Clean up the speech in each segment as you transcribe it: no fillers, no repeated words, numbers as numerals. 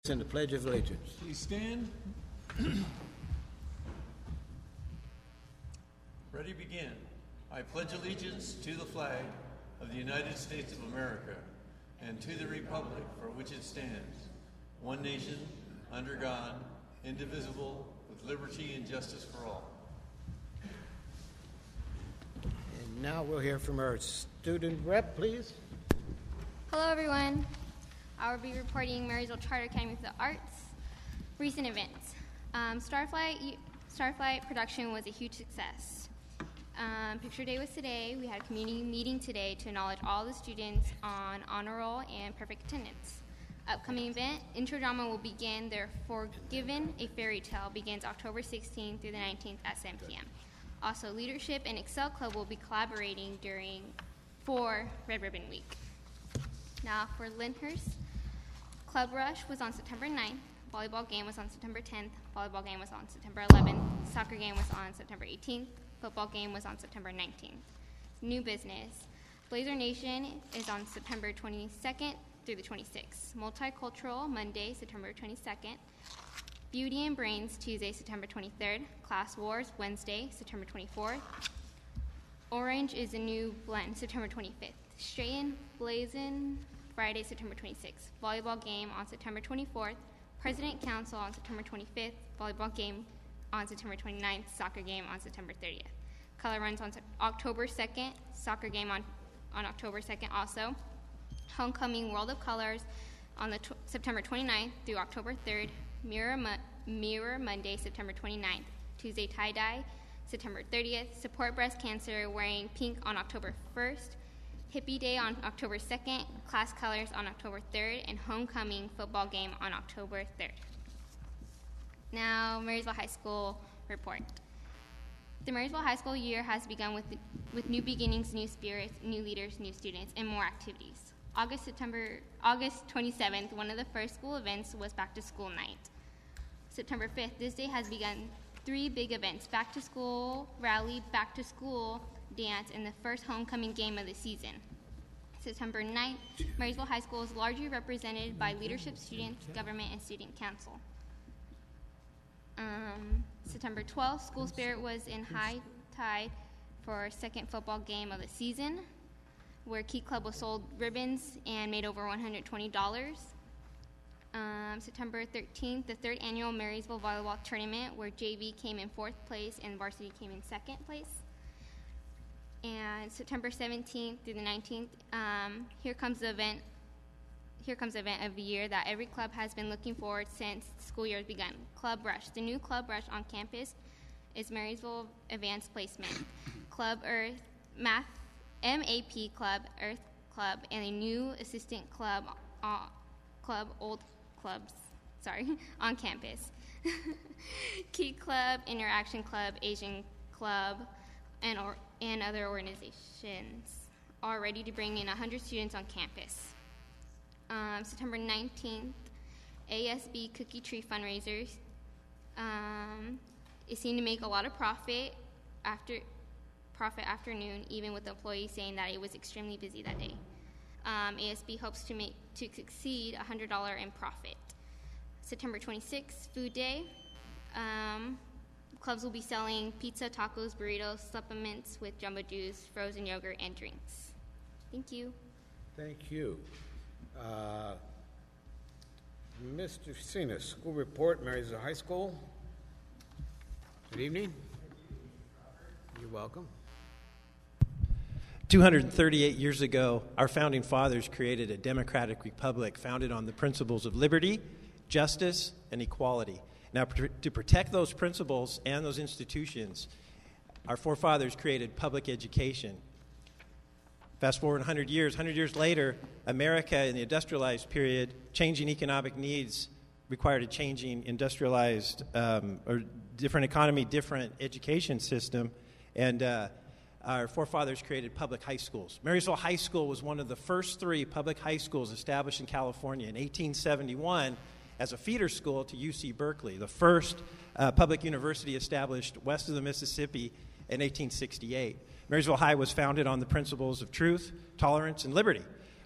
And the Pledge of Allegiance. Please stand. Ready, begin. I pledge allegiance to the flag of the United States of America and to the republic for which it stands, one nation, under God, indivisible, with liberty and justice for all. And now we'll hear from our student rep, please. Hello, everyone. I will be reporting Marysville Charter Academy for the Arts. Recent events. Starflight production was a huge success. Picture Day was today. We had a community meeting today to acknowledge all the students on honor roll and perfect attendance. Upcoming event, Intro Drama will begin their Forgiven, a Fairy Tale, begins October 16th through the 19th at 7 p.m. Also, Leadership and Excel Club will be collaborating for Red Ribbon Week. Now for Lyndhurst. Club Rush was on September 9th, volleyball game was on September 10th, volleyball game was on September 11th, soccer game was on September 18th, football game was on September 19th. New business. Blazer Nation is on September 22nd through the 26th. Multicultural, Monday, September 22nd. Beauty and Brains, Tuesday, September 23rd. Class Wars, Wednesday, September 24th. Orange is a new blend, September 25th. Straighten, Blazin', Friday, September 26th. Volleyball game on September 24th. President Council on September 25th. Volleyball game on September 29th. Soccer game on September 30th. Color runs on October 2nd. Soccer game on October 2nd also. Homecoming World of Colors on September 29th through October 3rd. Mirror Monday, September 29th. Tuesday tie-dye, September 30th. Support breast cancer wearing pink on October 1st. Hippie Day on October 2nd, class colors on October 3rd, and homecoming football game on October 3rd. Now, Marysville High School report. The Marysville High School year has begun with new beginnings, new spirits, new leaders, new students, and more activities. August 27th, one of the first school events was Back to School Night. September 5th, this day has begun 3 big events: Back to School Rally, Back to School Dance, and the first homecoming game of the season. September 9th, Marysville High School is largely represented by leadership, students, government, and student council. September 12th, School Spirit was in high tide for our second football game of the season, where Key Club was sold ribbons and made over $120. September 13th, the 3rd annual Marysville Volleyball Tournament, where JV came in 4th place and varsity came in 2nd place. And September 17th through the 19th, here comes the event of the year that every club has been looking forward since the school year has begun. Club Rush. The new Club Rush on campus is Marysville Advanced Placement, Club Earth, MAP Club, Earth Club, and a new assistant club, Old Clubs, on campus. Key Club, Interaction Club, Asian Club, and other organizations are ready to bring in 100 students on campus. September 19th, ASB Cookie Tree fundraisers is seen to make a lot of profit afternoon, even with employees saying that it was extremely busy that day. ASB hopes to exceed $100 in profit. September 26th, Food Day. Clubs will be selling pizza, tacos, burritos, supplements with jumbo juice, frozen yogurt, and drinks. Thank you. Thank you. Mr. Cenas, school report, Marysville High School. Good evening. You're welcome. 238 years ago, our founding fathers created a democratic republic founded on the principles of liberty, justice, and equality. Now, to protect those principles and those institutions, our forefathers created public education. Fast forward 100 years later, America in the industrialized period, changing economic needs required a changing industrialized or different economy, different education system, and our forefathers created public high schools. Marysville High School was one of the first 3 public high schools established in California in 1871 as a feeder school to UC Berkeley, the first public university established west of the Mississippi in 1868. Marysville High was founded on the principles of truth, tolerance, and liberty.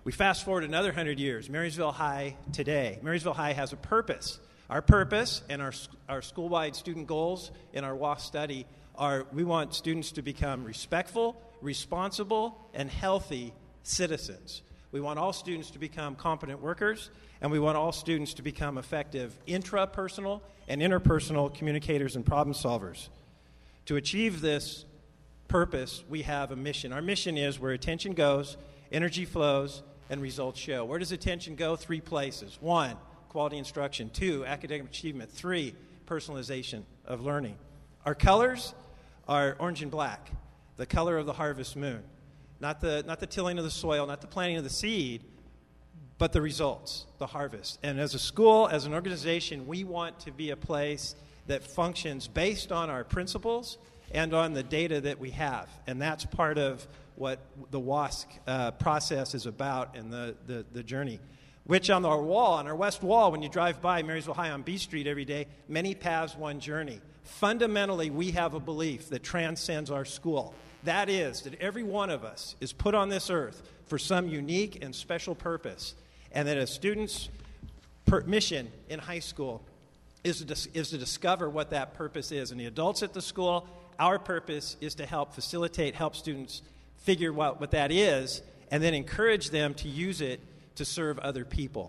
We fast forward another 100 years, Marysville High today. Marysville High has a purpose. Our purpose and our school-wide student goals in our WASC study are we want students to become respectful, responsible, and healthy citizens. We want all students to become competent workers, and we want all students to become effective intrapersonal and interpersonal communicators and problem solvers. To achieve this purpose, we have a mission. Our mission is where attention goes, energy flows, and results show. Where does attention go? 3 places. 1, quality instruction. 2, academic achievement. 3, personalization of learning. Our colors are orange and black, the color of the harvest moon. Not the tilling of the soil, not the planting of the seed, but the results, the harvest. And as a school, as an organization, we want to be a place that functions based on our principles and on the data that we have. And that's part of what the WASC process is about and the journey. Which on our wall, on our west wall, when you drive by Marysville High on B Street every day, many paths, one journey. Fundamentally, we have a belief that transcends our school. That is, that every one of us is put on this earth for some unique and special purpose, and that a student's mission in high school is to discover what that purpose is. And the adults at the school, our purpose is to help students figure out what that is, and then encourage them to use it to serve other people.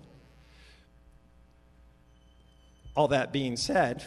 All that being said,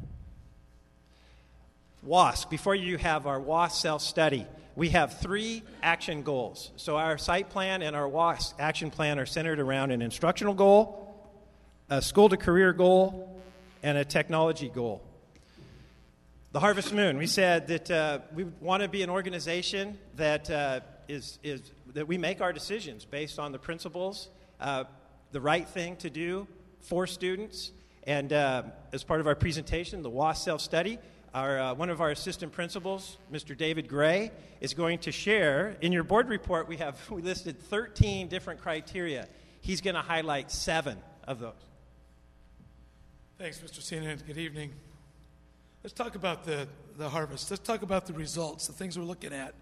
WASC, before you have our WASC self-study, we have 3 action goals. So our site plan and our WASC action plan are centered around an instructional goal, a school-to-career goal, and a technology goal. The Harvest Moon, we said that we want to be an organization that that we make our decisions based on the principles, the right thing to do for students. And as part of our presentation, the WASC self-study, one of our assistant principals, Mr. David Gray, is going to share. In your board report, we listed 13 different criteria. He's going to highlight 7 of those. Thanks, Mr. Sinan. Good evening. Let's talk about the harvest. Let's talk about the results, the things we're looking at.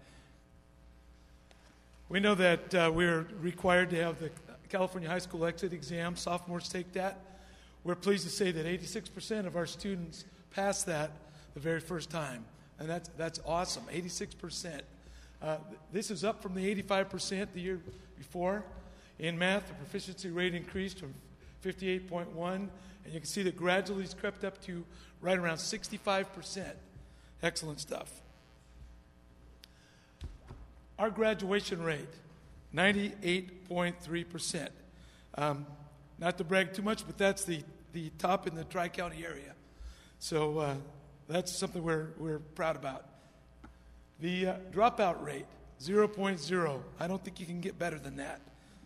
We know that we're required to have the California High School exit exam. Sophomores take that. We're pleased to say that 86% of our students pass that the very first time, and that's awesome, 86%. This is up from the 85% the year before. In math, the proficiency rate increased from 58.1, and you can see that gradually it's crept up to right around 65%. Excellent stuff. Our graduation rate, 98.3%. Not to brag too much, but that's the top in the Tri-County area. So that's something we're proud about. The dropout rate, 0.0. I don't think you can get better than that.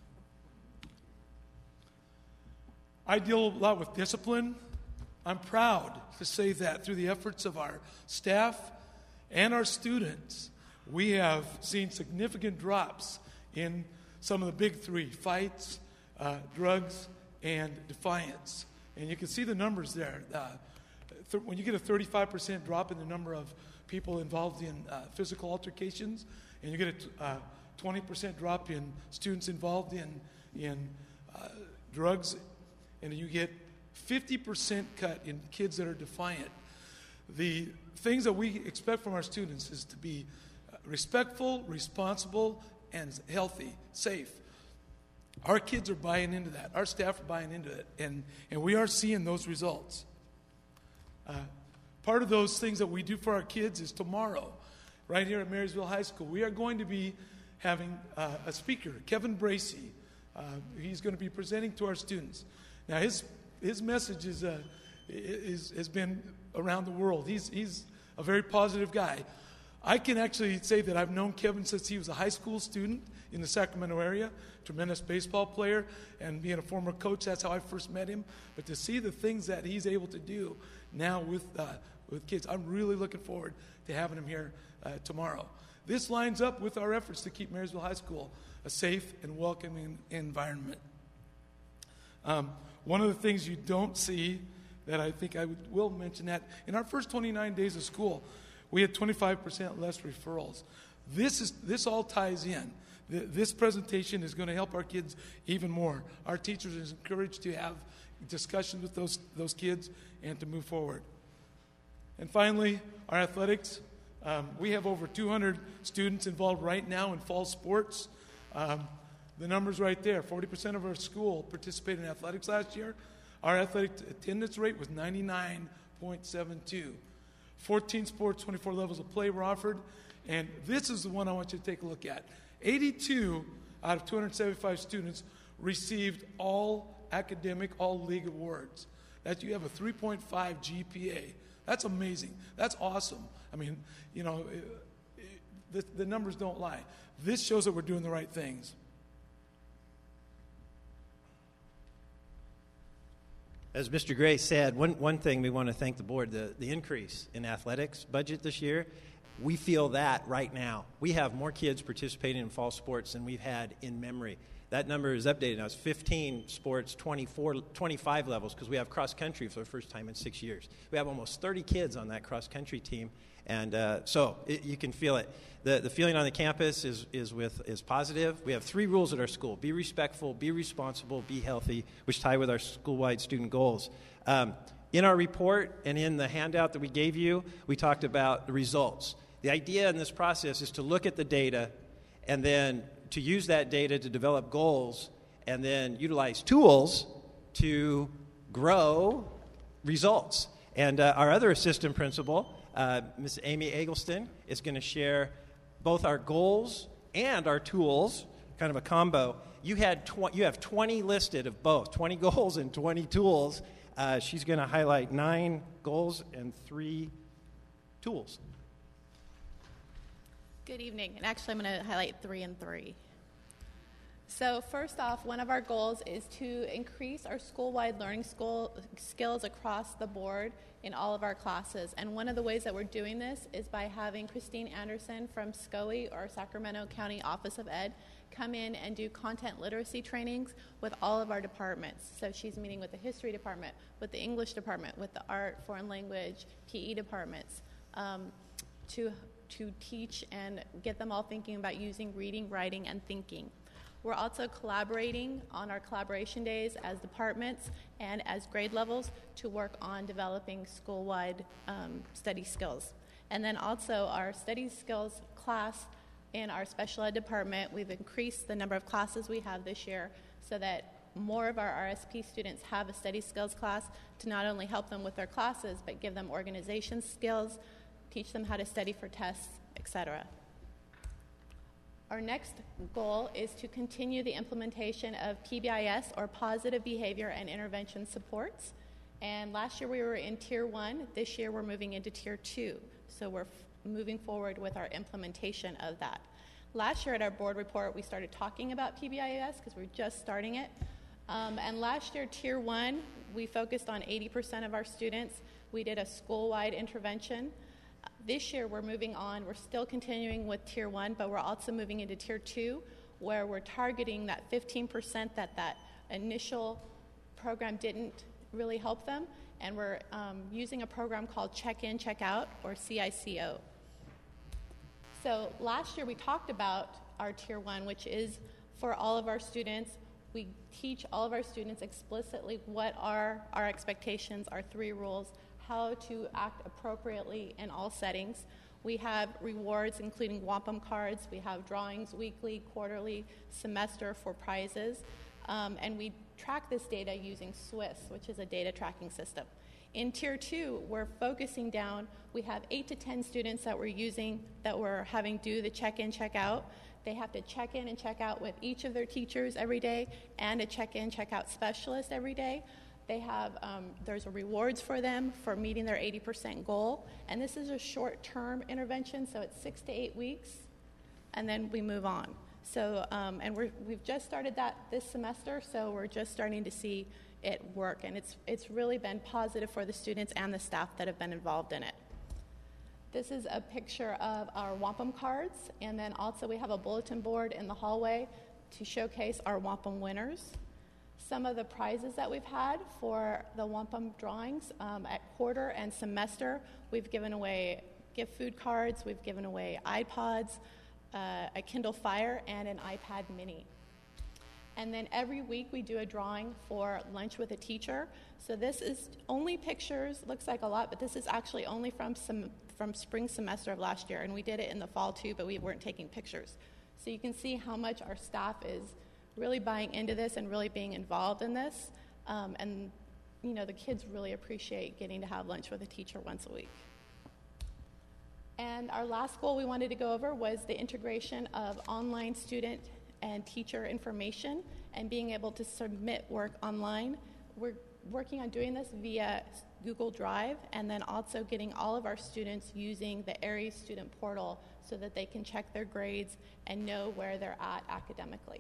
I deal a lot with discipline. I'm proud to say that through the efforts of our staff and our students, we have seen significant drops in some of the big 3, fights, drugs, and defiance. And you can see the numbers there. When you get a 35% drop in the number of people involved in physical altercations, and you get a 20% drop in students involved in drugs, and you get 50% cut in kids that are defiant. The things that we expect from our students is to be respectful, responsible, and healthy, safe. Our kids are buying into that. Our staff are buying into it, and we are seeing those results. Part of those things that we do for our kids is tomorrow, right here at Marysville High School, we are going to be having a speaker, Kevin Bracey. He's going to be presenting to our students. Now, his message has been around the world. He's a very positive guy. I can actually say that I've known Kevin since he was a high school student in the Sacramento area, tremendous baseball player, and being a former coach, that's how I first met him. But to see the things that he's able to do now with kids, I'm really looking forward to having him here tomorrow. This lines up with our efforts to keep Marysville High School a safe and welcoming environment. One of the things you don't see that I think I will mention that in our first 29 days of school, we had 25% less referrals. This all ties in. This presentation is going to help our kids even more. Our teachers are encouraged to have discussions with those kids and to move forward. And finally, our athletics. We have over 200 students involved right now in fall sports. The number's right there. 40% of our school participated in athletics last year. Our athletic attendance rate was 99.72. 14 sports, 24 levels of play were offered. And this is the one I want you to take a look at. 82 out of 275 students received all academic, all league awards. That you have a 3.5 GPA. That's amazing. That's awesome. I mean, you know, the numbers don't lie. This shows that we're doing the right things. As Mr. Gray said, one thing we want to thank the board, the increase in athletics budget this year, we feel that right now. We have more kids participating in fall sports than we've had in memory. That number is updated now. It's 15 sports, 25 levels, because we have cross-country for the first time in 6 years. We have almost 30 kids on that cross-country team, and you can feel it. The feeling on the campus is positive. We have 3 rules at our school: be respectful, be responsible, be healthy, which tie with our school-wide student goals. In our report and in the handout that we gave you, we talked about the results. The idea in this process is to look at the data and then to use that data to develop goals and then utilize tools to grow results. And our other assistant principal, Ms. Amy Eggleston, is going to share both our goals and our tools, kind of a combo. You have 20 listed of both, 20 goals and 20 tools. She's going to highlight 9 goals and 3 tools. Good evening, and actually I'm going to highlight 3 and 3. So first off, one of our goals is to increase our school-wide learning skills across the board in all of our classes. And one of the ways that we're doing this is by having Christine Anderson from SCOE, or Sacramento County Office of Ed, come in and do content literacy trainings with all of our departments. So she's meeting with the history department, with the English department, with the art, foreign language, PE departments, to teach and get them all thinking about using reading, writing, and thinking. We're also collaborating on our collaboration days as departments and as grade levels to work on developing school-wide study skills. And then also our study skills class in our special ed department, we've increased the number of classes we have this year so that more of our RSP students have a study skills class to not only help them with their classes, but give them organization skills, teach them how to study for tests, etc. Our next goal is to continue the implementation of PBIS, or Positive Behavior and Intervention Supports. And last year we were in Tier 1. This year we're moving into Tier 2. So we're moving forward with our implementation of that. Last year at our board report, we started talking about PBIS because we're just starting it. And last year, Tier 1, we focused on 80% of our students. We did a school-wide intervention. This year, we're moving on. We're still continuing with Tier 1, but we're also moving into Tier 2, where we're targeting that 15% that initial program didn't really help them, and we're using a program called Check-In, Check-Out, or CICO. So last year, we talked about our Tier 1, which is for all of our students. We teach all of our students explicitly what are our expectations, our 3 rules, how to act appropriately in all settings. We have rewards, including wampum cards. We have drawings weekly, quarterly, semester for prizes. And we track this data using Swiss, which is a data tracking system. In Tier 2, we're focusing down. We have 8 to 10 students that we're having do the check-in, check-out. They have to check in and check out with each of their teachers every day and a check-in, check-out specialist every day. They have, there's a rewards for them for meeting their 80% goal. And this is a short-term intervention, so it's 6 to 8 weeks, and then we move on. So, and we've just started that this semester, so we're just starting to see it work. And it's really been positive for the students and the staff that have been involved in it. This is a picture of our wampum cards, and then also we have a bulletin board in the hallway to showcase our wampum winners. Some of the prizes that we've had for the wampum drawings at quarter and semester, we've given away gift food cards, we've given away iPods, a Kindle Fire, and an iPad mini. And then every week we do a drawing for Lunch with a Teacher. So this is only pictures, looks like a lot, but this is actually only from spring semester of last year. And we did it in the fall too, but we weren't taking pictures. So you can see how much our staff is really buying into this and really being involved in this. And you know, the kids really appreciate getting to have lunch with a teacher once a week. And our last goal we wanted to go over was the integration of online student and teacher information and being able to submit work online. We're working on doing this via Google Drive, and then also getting all of our students using the Aries student portal so that they can check their grades and know where they're at academically.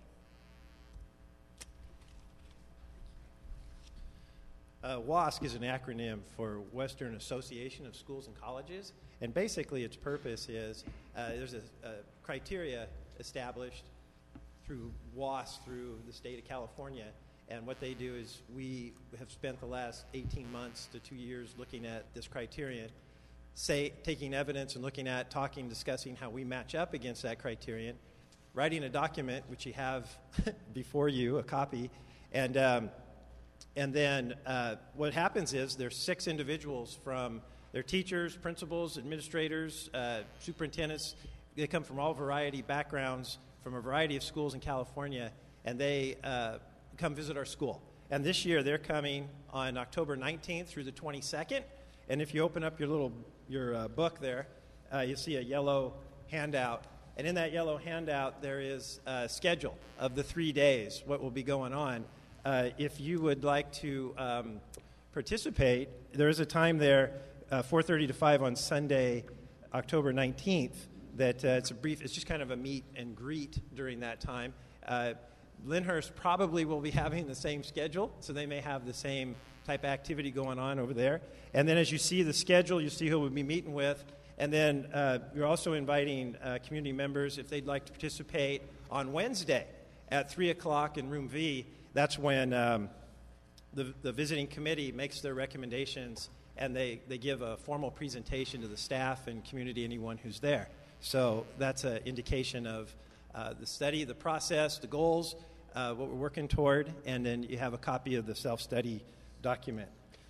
WASC is an acronym for Western Association of Schools and Colleges, and basically its purpose is there's a criteria established through WASC, through the state of California, and what they do is we have spent the last 18 months to 2 years looking at this criterion, taking evidence and looking at, talking, discussing how we match up against that criterion, writing a document, which you have before you, a copy, and then what happens is there's 6 individuals from their teachers, principals, administrators, superintendents. They come from all variety backgrounds, from a variety of schools in California, and they come visit our school. And this year they're coming on October 19th through the 22nd. And if you open up your book there, you'll see a yellow handout. And in that yellow handout, there is a schedule of the 3 days, what will be going on. If you would like to participate, there is a time there, 4:30 to 5 on Sunday, October 19th, that it's just kind of a meet and greet during that time. Lyndhurst probably will be having the same schedule, so they may have the same type of activity going on over there. And then as you see the schedule, you see who we'll be meeting with. And then you're also inviting community members, if they'd like to participate, on Wednesday at 3 o'clock in Room V. That's when the visiting committee makes their recommendations, and they give a formal presentation to the staff and community, anyone who's there. So that's an indication of the study, the process, the goals, what we're working toward, and then you have a copy of the self-study document.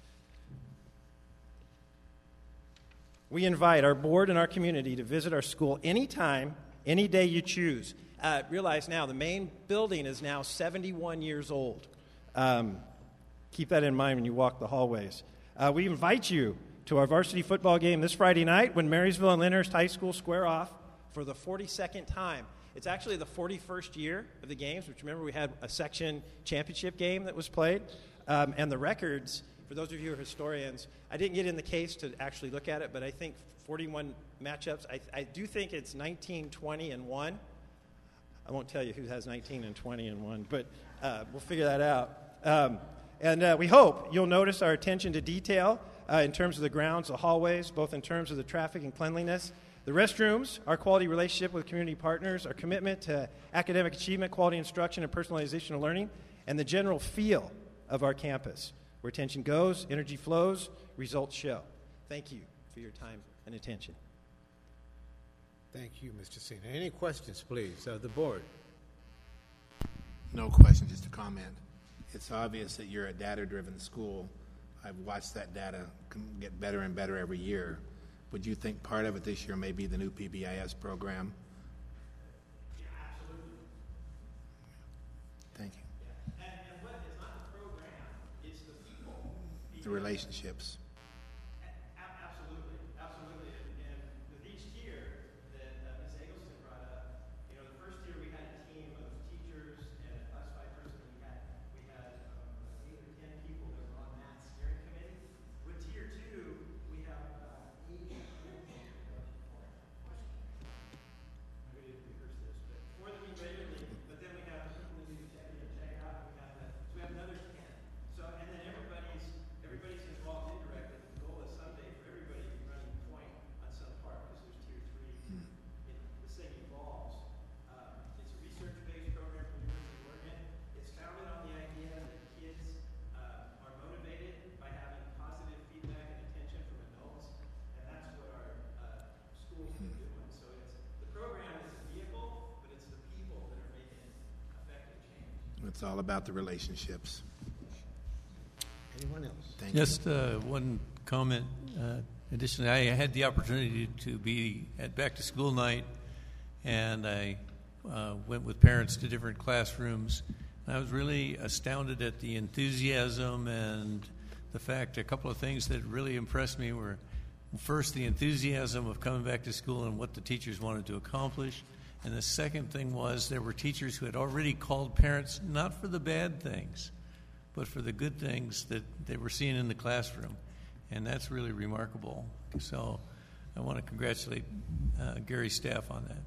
We invite our board and our community to visit our school anytime, any day you choose. Realize now the main building is now 71 years old. Keep that in mind when you walk the hallways. We invite you to our varsity football game this Friday night when Marysville and Lyndhurst High School square off for the 42nd time. It's actually the 41st year of the games, which remember we had a section championship game that was played. And the records, for those of you who are historians, I didn't get in the case to actually look at it, but I think 41 matchups. I do think it's 19, 20, and 1. I won't tell you who has 19 and 20 and 1, but we'll figure that out. And we hope you'll notice our attention to detail in terms of the grounds, the hallways, both in terms of the traffic and cleanliness, the restrooms, our quality relationship with community partners, our commitment to academic achievement, quality instruction, and personalization of learning, and the general feel of our campus, where attention goes, energy flows, results show. Thank you for your time and attention. Thank you, Mr. Cena. Any questions, please, of the board? No question, just a comment. It's obvious that you're a data-driven school. I've watched that data get better and better every year. Would you think part of it this year may be the new PBIS program? Yeah, absolutely. Thank you. Yeah. And what is not the program, it's the people. The relationships. Absolutely. Absolutely. And with each tier that Ms. Eggleston brought up, the first year we had a team of teachers and a classified person. We had 8 or 10 people that were on that steering committee. With tier 2, we have 8 people. We didn't rehearse this, but 4 that we regularly, but then we have the people who do check in and check out. So we have another 10. So and then everybody's involved indirectly. It's all about the relationships. Anyone else? Thank you. Just one comment. Additionally, I had the opportunity to be at back to school night, and I went with parents to different classrooms. I was really astounded at the enthusiasm and the fact, a couple of things that really impressed me were, first, the enthusiasm of coming back to school and what the teachers wanted to accomplish. And the second thing was there were teachers who had already called parents not for the bad things, but for the good things that they were seeing in the classroom. And that's really remarkable. So I want to congratulate Gary's staff on that.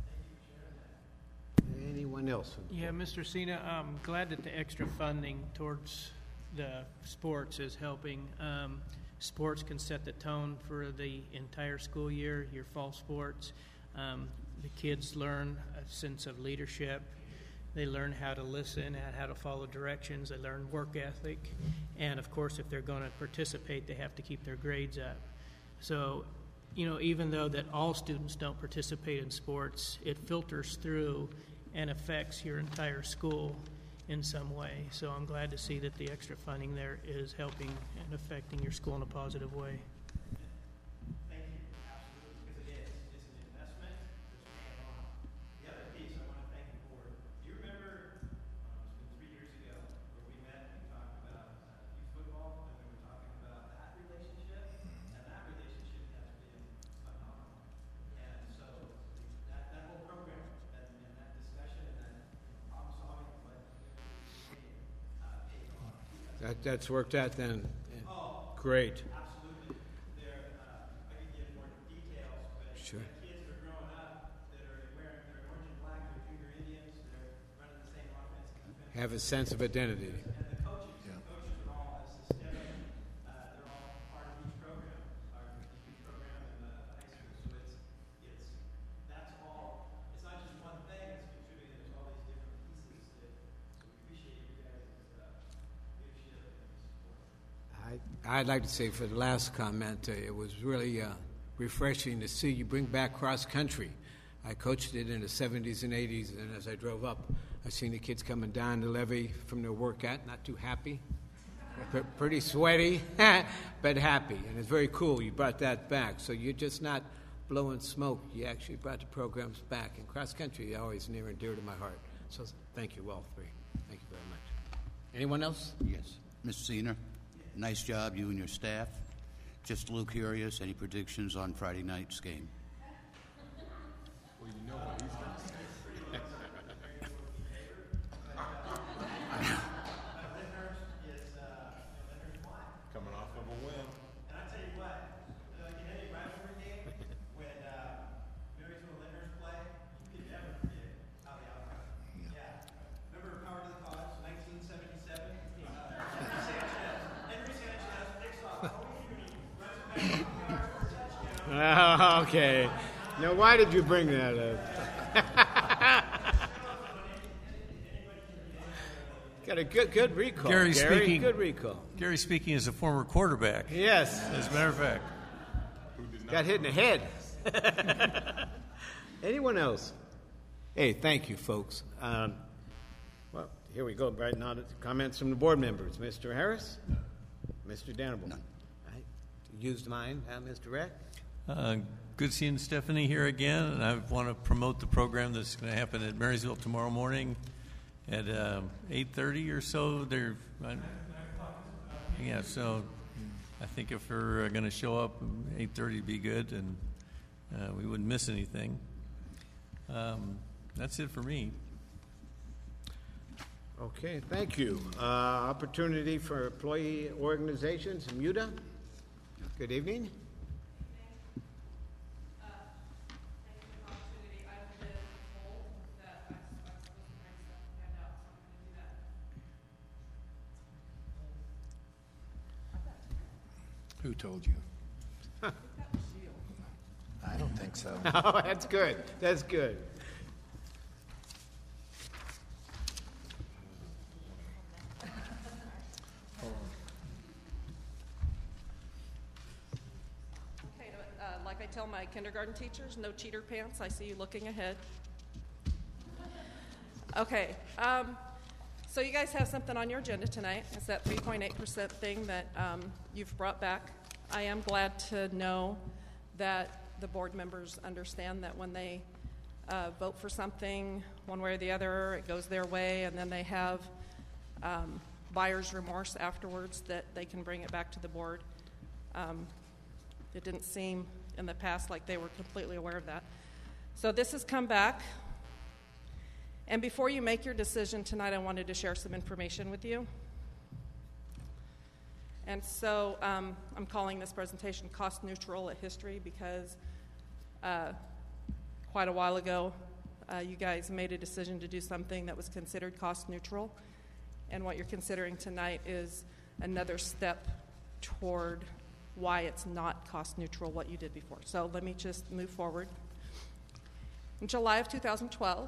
Anyone else? Yeah, Mr. Cena, I'm glad that the extra funding towards the sports is helping. Sports can set the tone for the entire school year, your fall sports. The kids learn a sense of leadership. They learn how to listen, how to follow directions. They learn work ethic. And, of course, if they're going to participate, they have to keep their grades up. So, even though that all students don't participate in sports, it filters through and affects your entire school in some way. So I'm glad to see that the extra funding there is helping and affecting your school in a positive way. Thank you. Absolutely, because it is. It's an investment that's paying off. The other piece I want to thank you for, do you remember, it's been 3 years ago, where we met and talked about youth football, and we were talking about that relationship, and that relationship has been phenomenal. And so that whole program and that discussion and that problem solving, That's worked out then. Great. absolutely. I could give more details, but Sure. kids that are growing up that are wearing their orange and black, they're junior Indians, they're running the same offense. Have a sense of identity. And the coaches are all systemic. They're all part of each program, our youth program and the high school. So that's all. It's not just one thing that's contributing. There's all these different pieces that. So we appreciate you guys' leadership and support. I'd like to say for the last comment, it was really refreshing to see you bring back cross-country. I coached it in the 70s and 80s, and as I drove up, I seen the kids coming down the levee from their workout, not too happy, pretty sweaty, but happy. And it's very cool you brought that back. So you're just not blowing smoke. You actually brought the programs back. And cross-country is always near and dear to my heart. So thank you all three. Thank you very much. Anyone else? Yes. Mr. Zener, nice job, you and your staff. Just a little curious, any predictions on Friday night's game? Coming off of a win. And I tell you what, in any rivalry game, when Marysville and Lyndhurst play, you can never predict how the outcome. Yeah. Remember Power to the Cause, 1977? Henry Sanchez picks off Tony Rooney, runs it back 50 yards for a touchdown. Okay. Now, why did you bring that up? Got a good recall. Gary Gary, speaking. good recall. Gary speaking as a former quarterback, Yes. as a matter of fact. Got hit in the head. Anyone else? Hey, thank you, folks. Well, here we go. Right now, comments from the board members. Mr. Harris? Mr. Danable? None. All right. Used mine, Mr. Reck? Good seeing Stephanie here again, and I want to promote the program that's going to happen at Marysville tomorrow morning at 8:30 or so. Yeah, so I think if we're going to show up, 8:30 would be good, and we wouldn't miss anything. That's it for me. Okay, thank you. Opportunity for employee organizations, MUTA. Good evening. Who told you? I don't think so. Oh, that's good. That's good. Okay, like I tell my kindergarten teachers, no cheater pants. I see you looking ahead. Okay, So you guys have something on your agenda tonight. It's that 3.8% thing that you've brought back. I am glad to know that the board members understand that when they vote for something one way or the other, it goes their way, and then they have buyer's remorse afterwards, that they can bring it back to the board. It didn't seem in the past like they were completely aware of that. So this has come back. And before you make your decision tonight, I wanted to share some information with you. And so I'm calling this presentation Cost Neutral at History because quite a while ago, you guys made a decision to do something that was considered cost neutral. And what you're considering tonight is another step toward why it's not cost neutral what you did before. So let me just move forward. In July of 2012,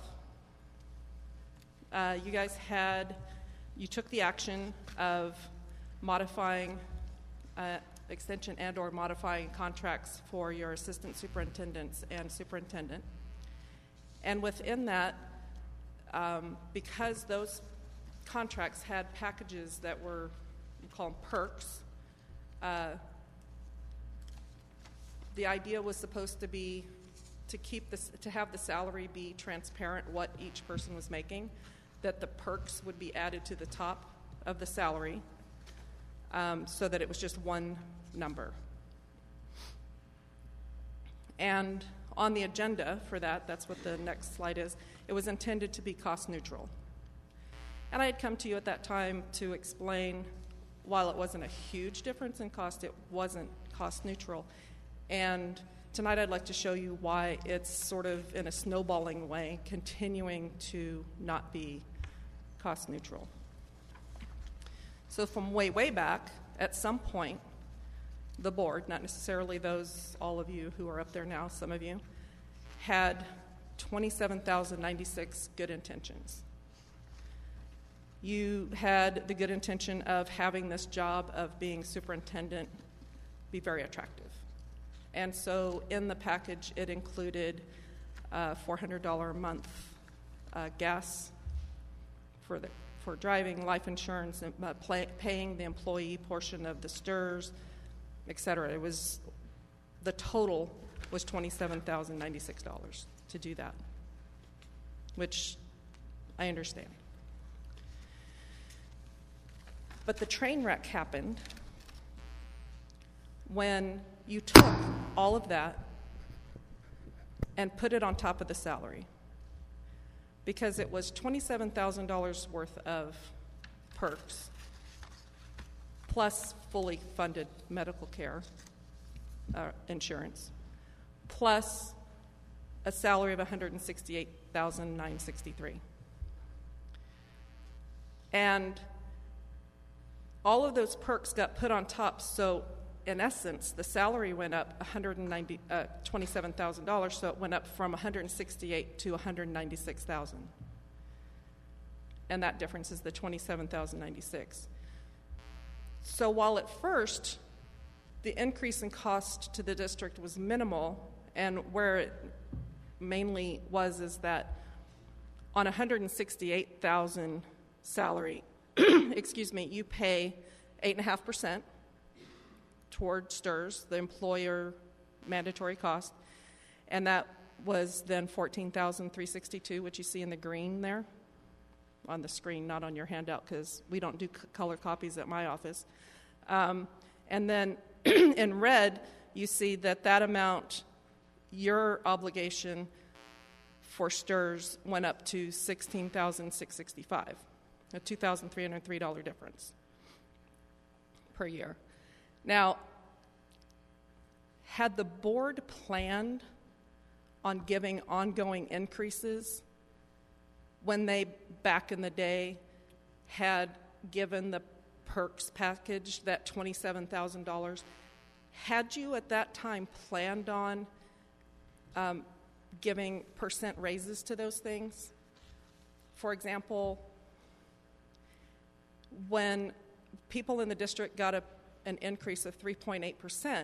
you took the action of modifying extension and or modifying contracts for your assistant superintendents and superintendent. And within that, because those contracts had packages that were, we call them perks, the idea was supposed to be to have the salary be transparent what each person was making, that the perks would be added to the top of the salary so that it was just one number. And on the agenda for that's what the next slide is, it was intended to be cost neutral. And I had come to you at that time to explain, while it wasn't a huge difference in cost, it wasn't cost neutral. And tonight I'd like to show you why it's sort of in a snowballing way continuing to not be cost neutral. So from way back, at some point, the board, not necessarily all of you who are up there now, some of you, had 27,096 good intentions. You had the good intention of having this job of being superintendent be very attractive. And so in the package, it included $400 a month gas for driving, life insurance, and paying the employee portion of the STRS, et cetera. The total was $27,096 to do that, which I understand. But the train wreck happened when you took all of that and put it on top of the salary, because it was $27,000 worth of perks plus fully funded medical care insurance plus a salary of $168,963. And all of those perks got put on top, so in essence, the salary went up $27,000, so it went up from $168,000 to $196,000. And that difference is the $27,096. So while at first the increase in cost to the district was minimal, and where it mainly was is that on $168,000 salary, you pay 8.5% toward STRS, the employer mandatory cost, and that was then $14,362, which you see in the green there on the screen, not on your handout, because we don't do color copies at my office. And then in red, you see that amount, your obligation for STRS went up to $16,665, a $2,303 difference per year. Now, had the board planned on giving ongoing increases when they, back in the day, had given the perks package, that $27,000, had you at that time planned on giving percent raises to those things? For example, when people in the district got an increase of 3.8%,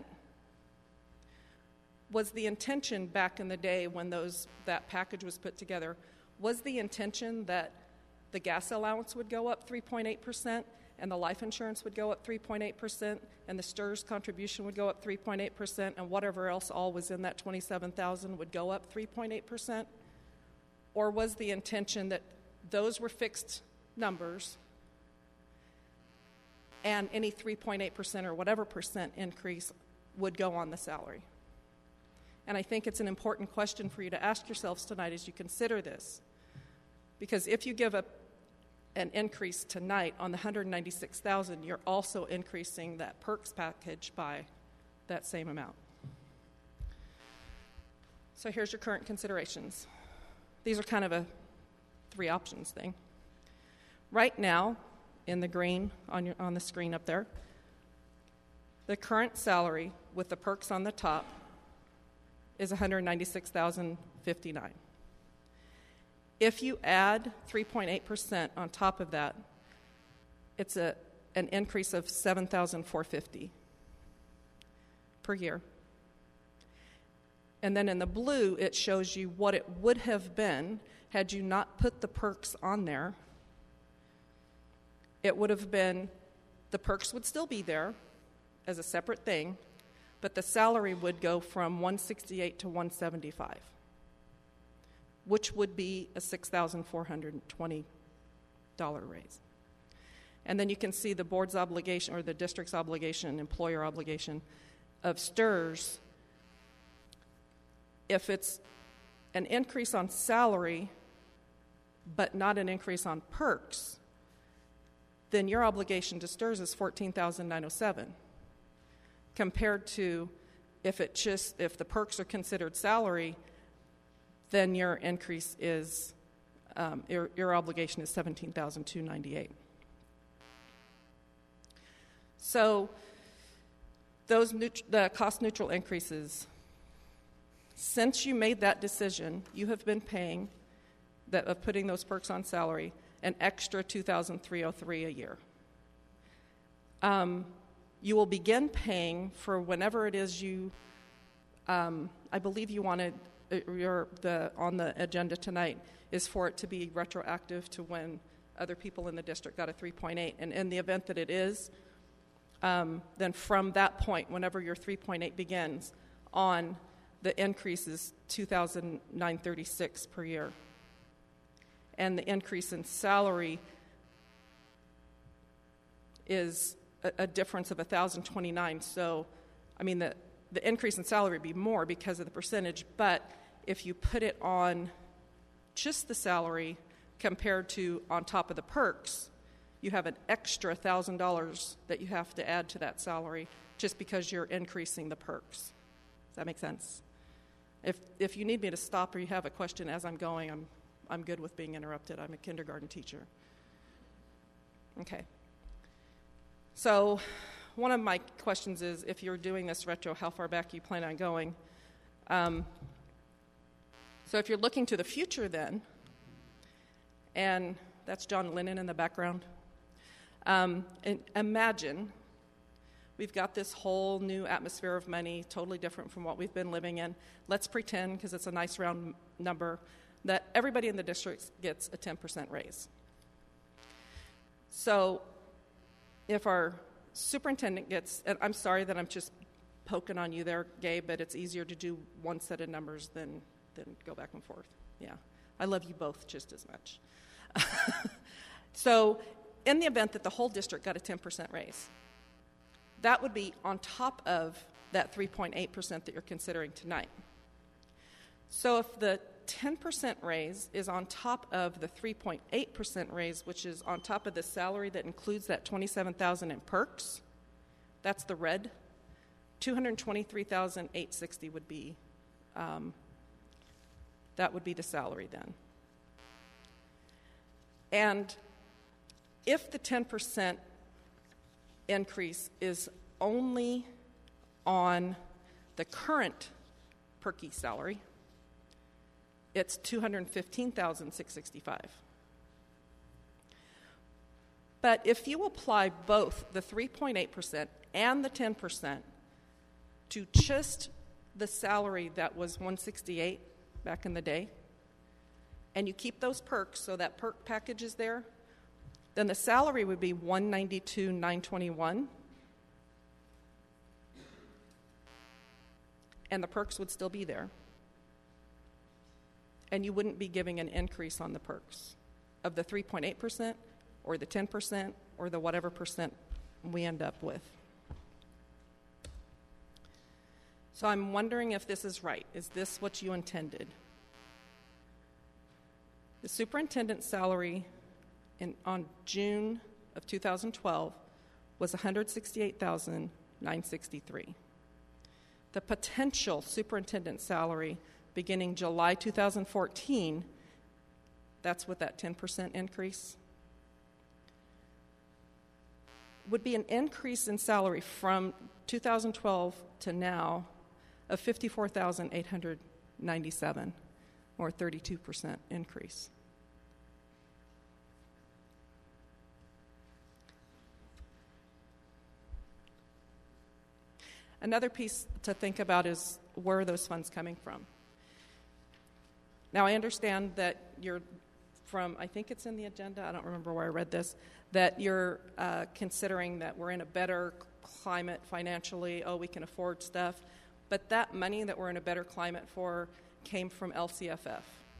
was the intention back in the day when that package was put together, was the intention that the gas allowance would go up 3.8%, and the life insurance would go up 3.8%, and the STRS contribution would go up 3.8%, and whatever else all was in that $27,000 would go up 3.8%? Or was the intention that those were fixed numbers and any 3.8% or whatever percent increase would go on the salary? And I think it's an important question for you to ask yourselves tonight as you consider this. Because if you give an increase tonight on the $196,000, you're also increasing that perks package by that same amount. So here's your current considerations. These are kind of a 3 options thing. Right now, in the green on the screen up there, the current salary with the perks on the top is $196,059. If you add 3.8% on top of that, it's an increase of $7,450 per year. And then in the blue, it shows you what it would have been had you not put the perks on there. It would have been, the perks would still be there as a separate thing, but the salary would go from $168 to $175, which would be a $6,420 raise. And then you can see the board's obligation, or the district's obligation, employer obligation of STRS. If it's an increase on salary, but not an increase on perks, then your obligation to STRS is $14,907, compared to if the perks are considered salary, then your increase is your obligation is $17,298. So the cost neutral increases, since you made that decision, you have been paying of putting those perks on salary an extra $2,303 a year. You will begin paying for whenever it is you, I believe you wanted, on the agenda tonight is for it to be retroactive to when other people in the district got a 3.8. And in the event that it is, then from that point, whenever your 3.8 begins on, the increase is $2,936 per year. And the increase in salary is a difference of $1,029. So, I mean, the increase in salary would be more because of the percentage, but if you put it on just the salary compared to on top of the perks, you have an extra $1,000 that you have to add to that salary just because you're increasing the perks. Does that make sense? If you need me to stop or you have a question as I'm going, I'm good with being interrupted. I'm a kindergarten teacher. Okay. So one of my questions is, if you're doing this retro, how far back you plan on going? So if you're looking to the future then, and that's John Lennon in the background, and imagine we've got this whole new atmosphere of money, totally different from what we've been living in. Let's pretend, because it's a nice round number, that everybody in the district gets a 10% raise. So if our superintendent gets, and I'm sorry that I'm just poking on you there, Gabe, but it's easier to do one set of numbers than go back and forth. Yeah, I love you both just as much. So in the event that the whole district got a 10% raise, that would be on top of that 3.8% that you're considering tonight. So if the 10% raise is on top of the 3.8% raise, which is on top of the salary that includes that $27,000 in perks, that's the red, $223,860 would be, that would be the salary then. And if the 10% increase is only on the current perky salary, it's $215,665. But if you apply both the 3.8% and the 10% to just the salary that was $168 back in the day, and you keep those perks, so that perk package is there, then the salary would be $192,921, and the perks would still be there. And you wouldn't be giving an increase on the perks of the 3.8% or the 10% or the whatever percent we end up with. So I'm wondering if this is right. Is this what you intended? The superintendent's salary on June of 2012 was $168,963. The potential superintendent salary beginning July 2014, that's with that 10% increase, would be an increase in salary from 2012 to now of $54,897, or 32% increase. Another piece to think about is where are those funds coming from? Now, I understand that you're from, I think it's in the agenda, I don't remember where I read this, that you're considering that we're in a better climate financially, we can afford stuff, but that money that we're in a better climate for came from LCFF,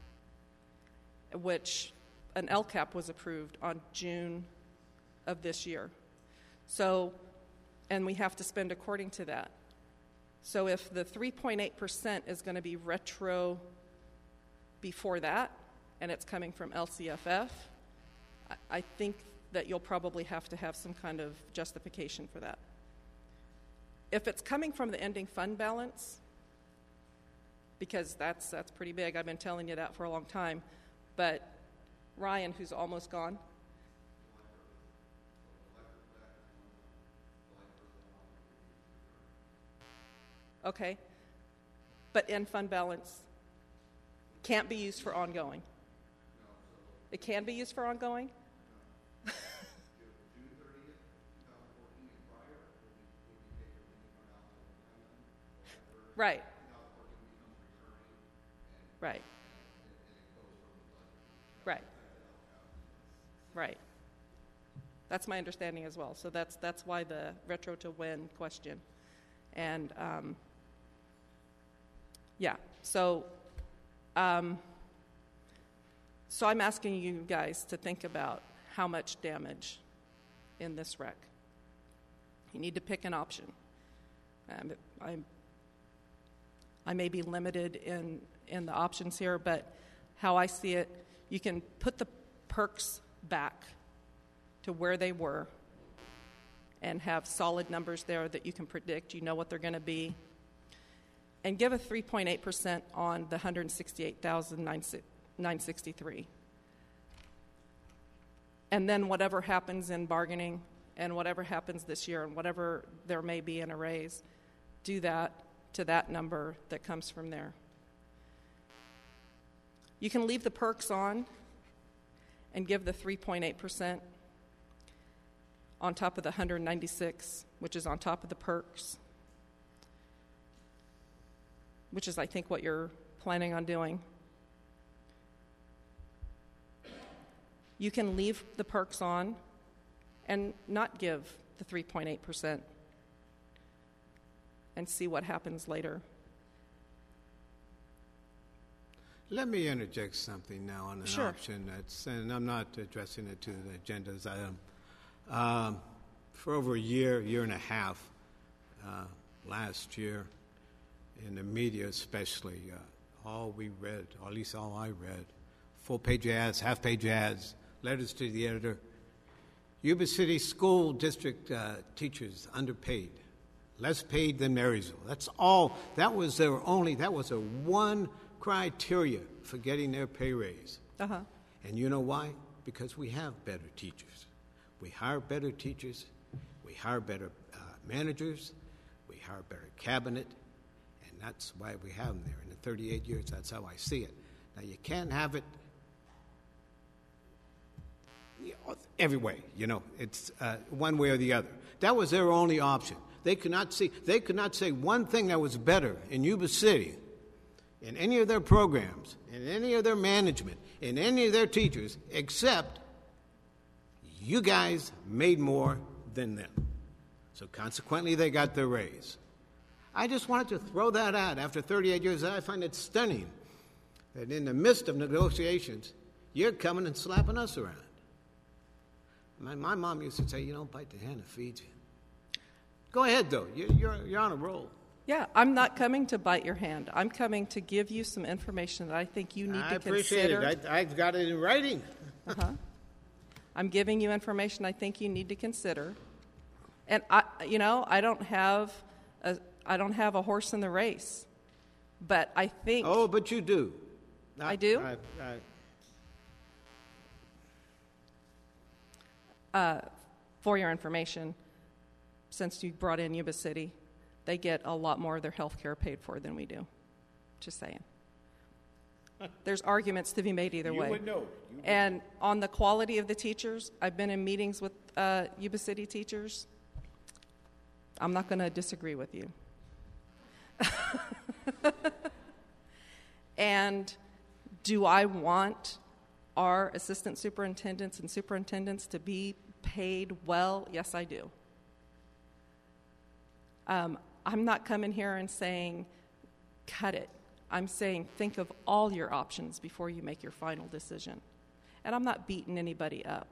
which an LCAP was approved on June of this year. So, and we have to spend according to that. So if the 3.8% is going to be retro before that, and it's coming from LCFF, I think that you'll probably have to have some kind of justification for that. If it's coming from the ending fund balance, because that's pretty big, I've been telling you that for a long time, but Ryan, who's almost gone, okay, but end fund balance can't be used for ongoing. It can be used for ongoing? Right. Right. Right. Right. That's my understanding as well. So that's why the retro to when question. And yeah, so I'm asking you guys to think about how much damage in this wreck. You need to pick an option. I may be limited in the options here, but how I see it, you can put the perks back to where they were and have solid numbers there that you can predict. You know what they're going to be. And give a 3.8% on the $168,963. And then whatever happens in bargaining and whatever happens this year and whatever there may be in a raise, do that to that number that comes from there. You can leave the perks on and give the 3.8% on top of the 196, which is on top of the perks, which is, I think, what you're planning on doing. You can leave the perks on and not give the 3.8% and see what happens later. Let me interject something now on an Sure. option and I'm not addressing it to the agenda's item. For over a year and a half, last year, in the media especially, all we read, or at least all I read, full-page ads, half-page ads, letters to the editor. Yuba City School District teachers underpaid, less paid than Marysville. That's all. That was their one criteria for getting their pay raise. Uh-huh. And you know why? Because we have better teachers. We hire better teachers. We hire better managers. We hire better cabinet. And that's why we have them there. In the 38 years, that's how I see it. Now, you can't have it every way, It's one way or the other. That was their only option. They could not say one thing that was better in Yuba City in any of their programs, in any of their management, in any of their teachers, except you guys made more than them. So consequently, they got their raise. I just wanted to throw that out. After 38 years, I find it stunning that in the midst of negotiations, you're coming and slapping us around. My mom used to say, you don't bite the hand that feeds you. Go ahead, though. You're on a roll. Yeah, I'm not coming to bite your hand. I'm coming to give you some information that I think you need to consider. I appreciate it. I've got it in writing. I'm giving you information I think you need to consider. And I don't have a horse in the race, but I think. Oh, but you do. I do. For your information, since you brought in Yuba City, they get a lot more of their health care paid for than we do. Just saying. There's arguments to be made either way. You would know. And on the quality of the teachers, I've been in meetings with Yuba City teachers. I'm not going to disagree with you. And do I want our assistant superintendents and superintendents to be paid well? Yes, I do. I'm not coming here and saying, cut it. I'm saying think of all your options before you make your final decision. And I'm not beating anybody up.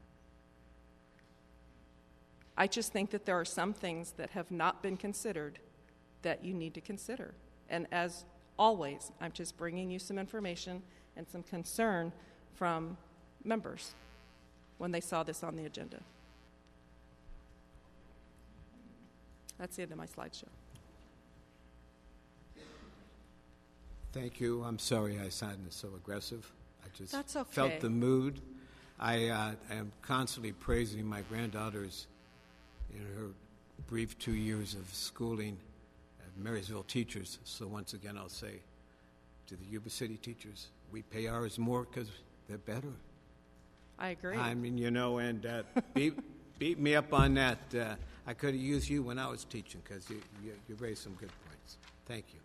I just think that there are some things that have not been considered that you need to consider. And as always, I'm just bringing you some information and some concern from members when they saw this on the agenda. That's the end of my slideshow. Thank you. I'm sorry I sounded so aggressive. I just That's okay. felt the mood. I am constantly praising my granddaughter's, her brief 2 years of schooling at Marysville teachers. So once again, I'll say to the Yuba City teachers, we pay ours more because they're better. I agree. I mean, and beat me up on that. I could have used you when I was teaching because you raised some good points. Thank you.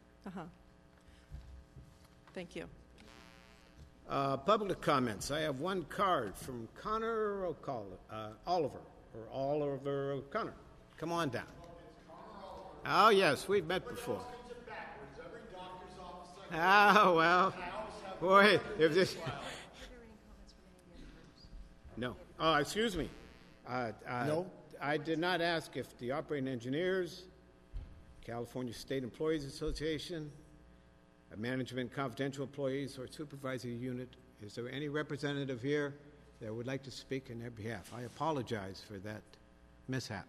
Thank you. Public comments. I have one card from Connor Oliver O'Connor. Come on down. Oh, yes, we've met before. Oh, well. Boy, if this... No. Oh, excuse me. No. I did not ask if the operating engineers, California State Employees Association, management confidential employees, or supervisory unit, is there any representative here that would like to speak in their behalf? I apologize for that mishap.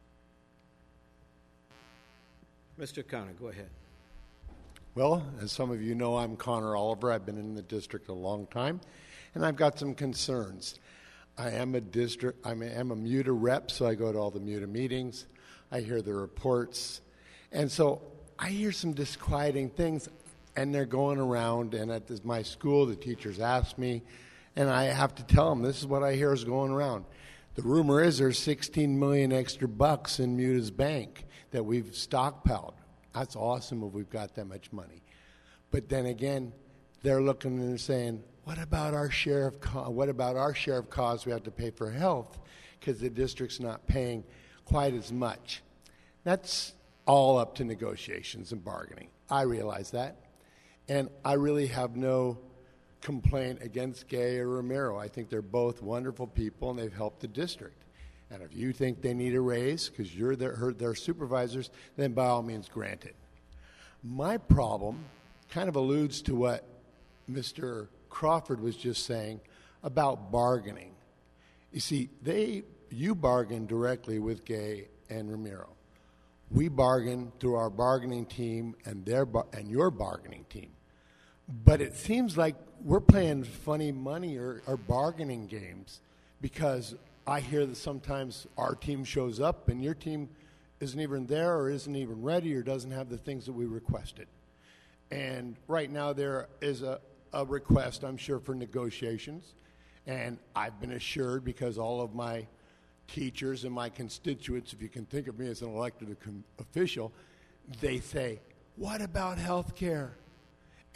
Mr. Connor, go ahead. Well, as some of you know, I'm Connor Oliver. I've been in the district a long time, and I've got some concerns. I am a MUTA rep, so I go to all the MUTA meetings. I hear the reports. And so I hear some disquieting things, and they're going around. And at my school, the teachers ask me, and I have to tell them, this is what I hear is going around. The rumor is there's $16 million extra bucks in MUTA's bank that we've stockpiled. That's awesome if we've got that much money. But then again, they're looking and they're saying, what about our share of costs we have to pay for health because the district's not paying quite as much? That's all up to negotiations and bargaining. I realize that. And I really have no complaint against Gay or Romero. I think they're both wonderful people and they've helped the district. And if you think they need a raise because you're their supervisors, then by all means grant it. My problem kind of alludes to what Mr. Crawford was just saying about bargaining. You see, you bargain directly with Gay and Romero. We bargain through our bargaining team and your bargaining team. But it seems like we're playing funny money or bargaining games because I hear that sometimes our team shows up and your team isn't even there or isn't even ready or doesn't have the things that we requested. And right now there is a request, I'm sure, for negotiations. And I've been assured because all of my teachers and my constituents, if you can think of me as an elected official, they say, what about health care?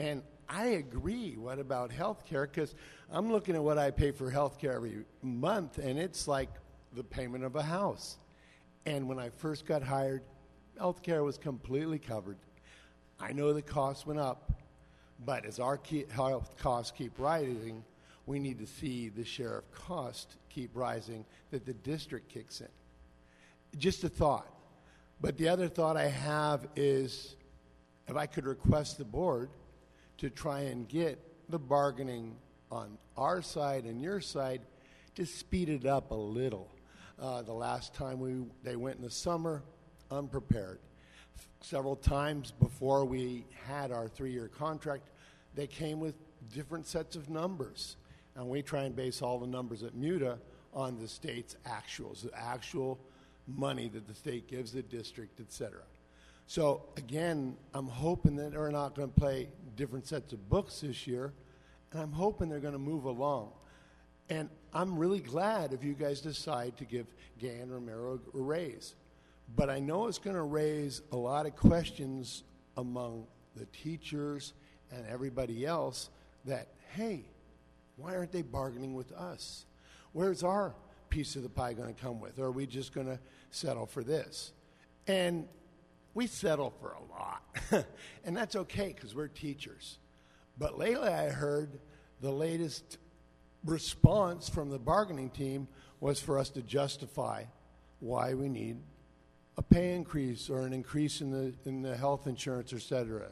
And I agree. What about health care? Because I'm looking at what I pay for health care every month, and it's like the payment of a house. And when I first got hired, health care was completely covered. I know the costs went up, but as our health costs keep rising, we need to see the share of cost keep rising that the district kicks in. Just a thought. But the other thought I have is if I could request the board to try and get the bargaining on our side and your side to speed it up a little. The last time they went in the summer, unprepared. Several times before we had our 3-year contract, they came with different sets of numbers. And we try and base all the numbers at MUTA on the state's actuals, the actual money that the state gives the district, et cetera. So, again, I'm hoping that they're not going to play different sets of books this year, and I'm hoping they're going to move along. And I'm really glad if you guys decide to give Gay and Romero a raise. But I know it's going to raise a lot of questions among the teachers and everybody else that, hey, why aren't they bargaining with us? Where's our piece of the pie going to come with? Or are we just going to settle for this? And we settle for a lot. And that's okay because we're teachers. But lately I heard the latest response from the bargaining team was for us to justify why we need a pay increase or an increase in the health insurance, et cetera.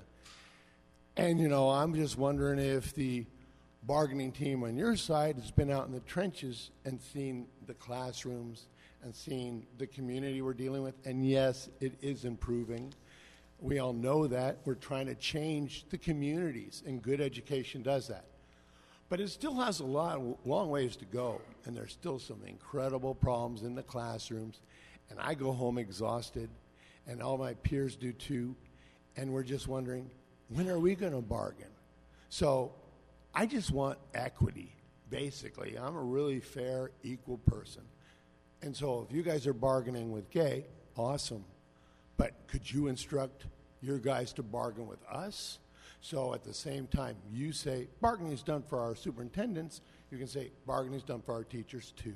And, I'm just wondering if the bargaining team on your side has been out in the trenches and seen the classrooms and seen the community we're dealing with. And yes, it is improving. We all know that. We're trying to change the communities, and good education does that. But it still has a long ways to go, and there's still some incredible problems in the classrooms. And I go home exhausted, and all my peers do too, and we're just wondering, when are we going to bargain? So I just want equity, basically. I'm a really fair, equal person. And so if you guys are bargaining with Gay, awesome. But could you instruct your guys to bargain with us? So at the same time you say, bargaining is done for our superintendents, you can say, bargaining is done for our teachers too.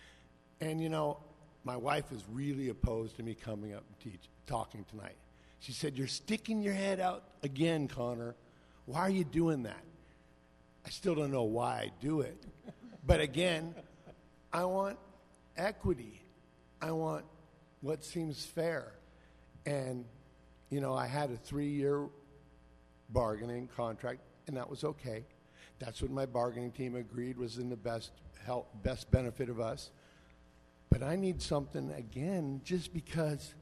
And my wife is really opposed to me coming up and talking tonight. She said, you're sticking your head out again, Connor. Why are you doing that? I still don't know why I do it. But again, I want equity. I want what seems fair. And, I had a 3-year bargaining contract, and that was okay. That's what my bargaining team agreed was in the best benefit of us. But I need something, again, just because,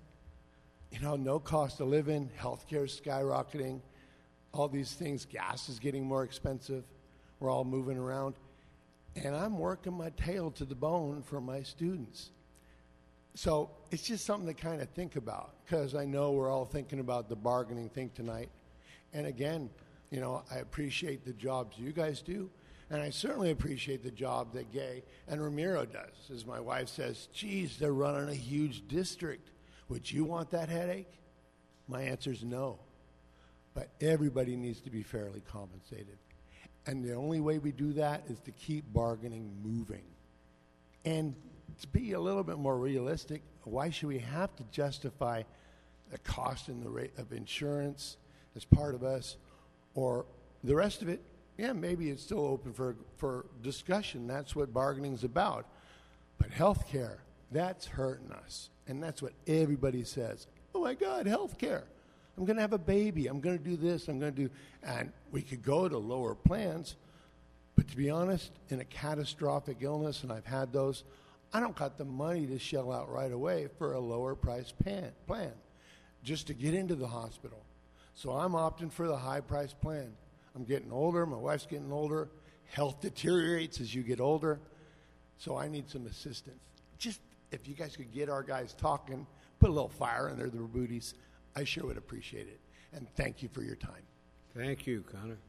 no cost of living, healthcare is skyrocketing, all these things, gas is getting more expensive, we're all moving around, and I'm working my tail to the bone for my students. So it's just something to kind of think about, because I know we're all thinking about the bargaining thing tonight. And again, I appreciate the jobs you guys do, and I certainly appreciate the job that Gay and Romero does. As my wife says, geez, they're running a huge district. Would you want that headache? My answer is no. But everybody needs to be fairly compensated. And the only way we do that is to keep bargaining moving. And to be a little bit more realistic, why should we have to justify the cost and the rate of insurance as part of us, or the rest of it? Yeah, maybe it's still open for discussion. That's what bargaining's about. But health care, that's hurting us. And that's what everybody says. Oh my God, health care. I'm going to have a baby. I'm going to do this. I'm going to do, and we could go to lower plans. But to be honest, in a catastrophic illness, and I've had those, I don't got the money to shell out right away for a lower price plan just to get into the hospital. So I'm opting for the high price plan. I'm getting older. My wife's getting older. Health deteriorates as you get older. So I need some assistance. Just if you guys could get our guys talking, put a little fire in their booties, I sure would appreciate it. And thank you for your time. Thank you, Connor.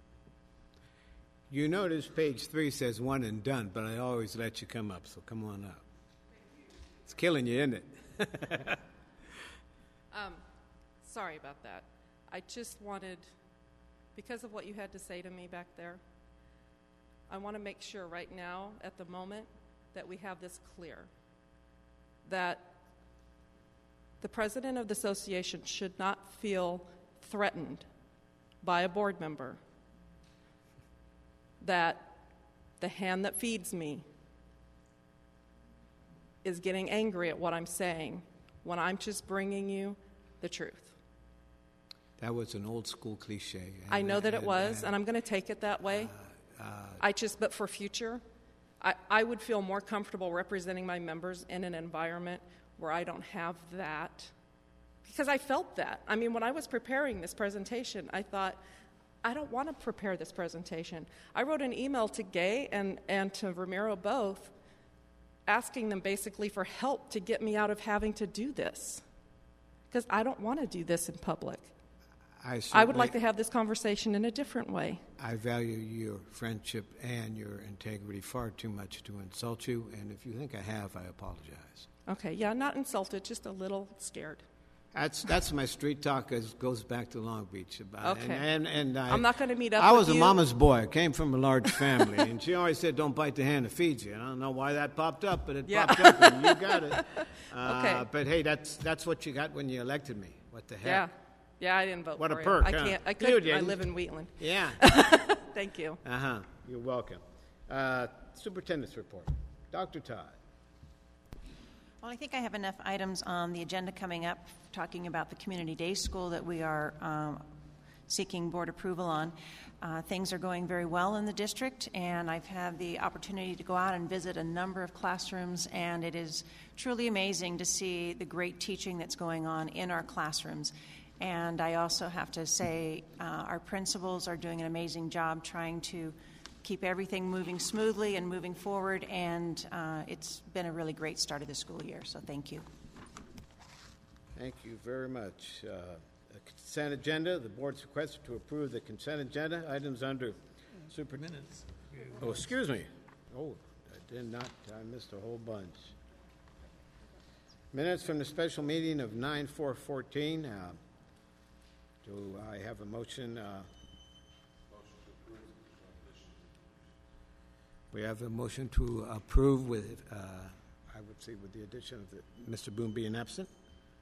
You notice page 3 says one and done, but I always let you come up, so come on up. It's killing you, isn't it? Sorry about that. I just wanted because of what you had to say to me back there, I want to make sure right now, at the moment, that we have this clear, that the president of the association should not feel threatened by a board member, that the hand that feeds me is getting angry at what I'm saying when I'm just bringing you the truth. That was an old school cliche. I know that it was, and I'm going to take it that way. But for future, I would feel more comfortable representing my members in an environment where I don't have that. Because I felt that. I mean, when I was preparing this presentation, I thought, I don't want to prepare this presentation. I wrote an email to Gay and to Ramiro both, asking them basically for help to get me out of having to do this. Because I don't want to do this in public. I would like to have this conversation in a different way. I value your friendship and your integrity far too much to insult you, and if you think I have, I apologize. Okay, yeah, not insulted, just a little scared. That's my street talk. Goes back to Long Beach. Okay. And I'm not going to meet up I with was you. a mama's boy. I came from a large family, and she always said, "Don't bite the hand that feeds you." And I don't know why that popped up, but it popped up, and you got it. Okay. But hey, that's what you got when you elected me. What the heck? Yeah, I didn't vote What for a you. perk, I huh? can't. I You could. didn't. I live in Wheatland. Yeah. Thank you. You're welcome. Superintendent's report. Dr. Todd. Well, I think I have enough items on the agenda coming up, talking about the Community Day School that we are seeking board approval on. Things are going very well in the district, and I've had the opportunity to go out and visit a number of classrooms, and it is truly amazing to see the great teaching that's going on in our classrooms. And I also have to say our principals are doing an amazing job trying to keep everything moving smoothly and moving forward, and it's been a really great start of the school year, so thank you. Thank you very much. The consent agenda, the board's requested to approve the consent agenda. Items under Minutes. Oh, excuse me. Oh, I did not. I missed a whole bunch. Minutes from the special meeting of 9/4/14. Do I have a motion? We have a motion to approve with, I would say, with the addition of Mr. Boone being absent.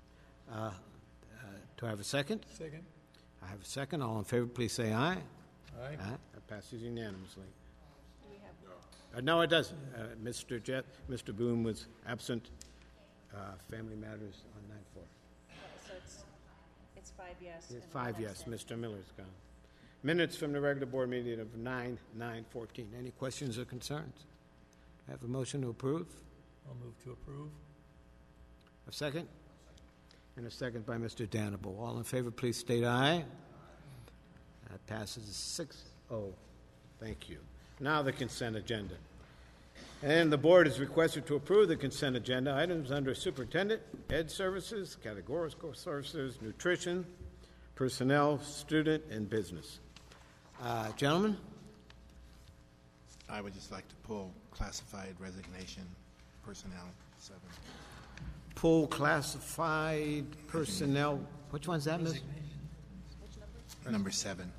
Do I have a second? Second. I have a second. All in favor, please say aye. Aye. That passes unanimously. No, it doesn't. Mr. Boone was absent. Family matters on 9/4. So it's 5 yes. It's 5 yes. Mr. Miller's gone. Minutes from the regular board meeting of 9/9/14. Any questions or concerns? I have a motion to approve. I'll move to approve. A second? And a second by Mr. Danable. All in favor, please state aye. That passes 6-0. Thank you. Now the consent agenda. And the board is requested to approve the consent agenda. Items under Superintendent, Ed Services, Categorical Services, Nutrition, Personnel, Student, and Business. Gentlemen? I would just like to pull classified resignation, personnel, 7. Pull classified personnel. Which one's that, Miss? Number 7.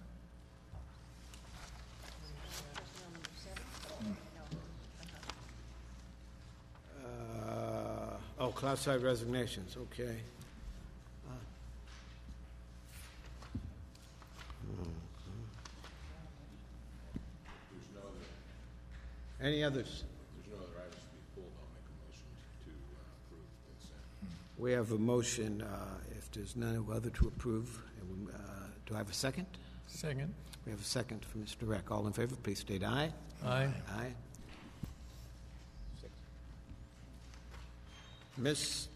Classified resignations, okay. Any others? There's no other items to be pulled. I'll make a motion to approve consent. We have a motion, if there's none other to approve. Do I have a second? Second. We have a second from Mr. Reck. All in favor, please state aye. Aye. Aye. 6.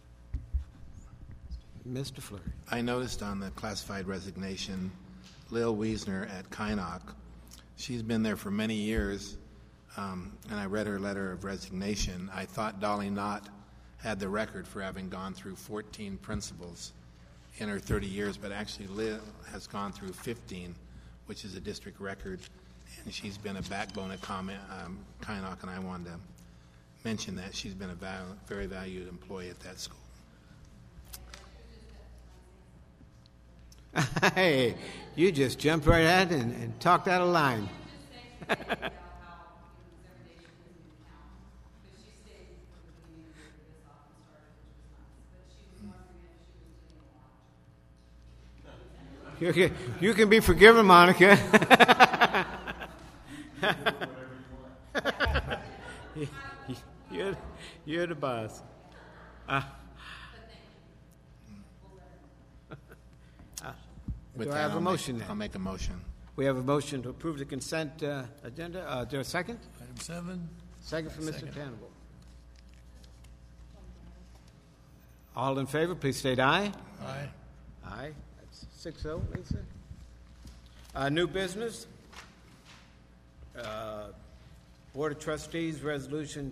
Mr. Fleury. I noticed on the classified resignation, Lil Wiesner at Kynoch. She's been there for many years, and I read her letter of resignation. I thought Dolly Knott had the record for having gone through 14 principals in her 30 years, but actually Lil has gone through 15, which is a district record, and she's been a backbone at Kynoch, and I wanted to mention that. She's been a very valued employee at that school. Hey, You just jumped right at it and talked out of line. You can be forgiven, Monica. You're the boss. Do I have a motion then? I'll make a motion. We have a motion to approve the consent agenda. Is there a second? Item 7. Second from Mr. Tannable. All in favor, please state aye. Aye. Aye. That's 6-0, Lisa. New business. Board of Trustees, Resolution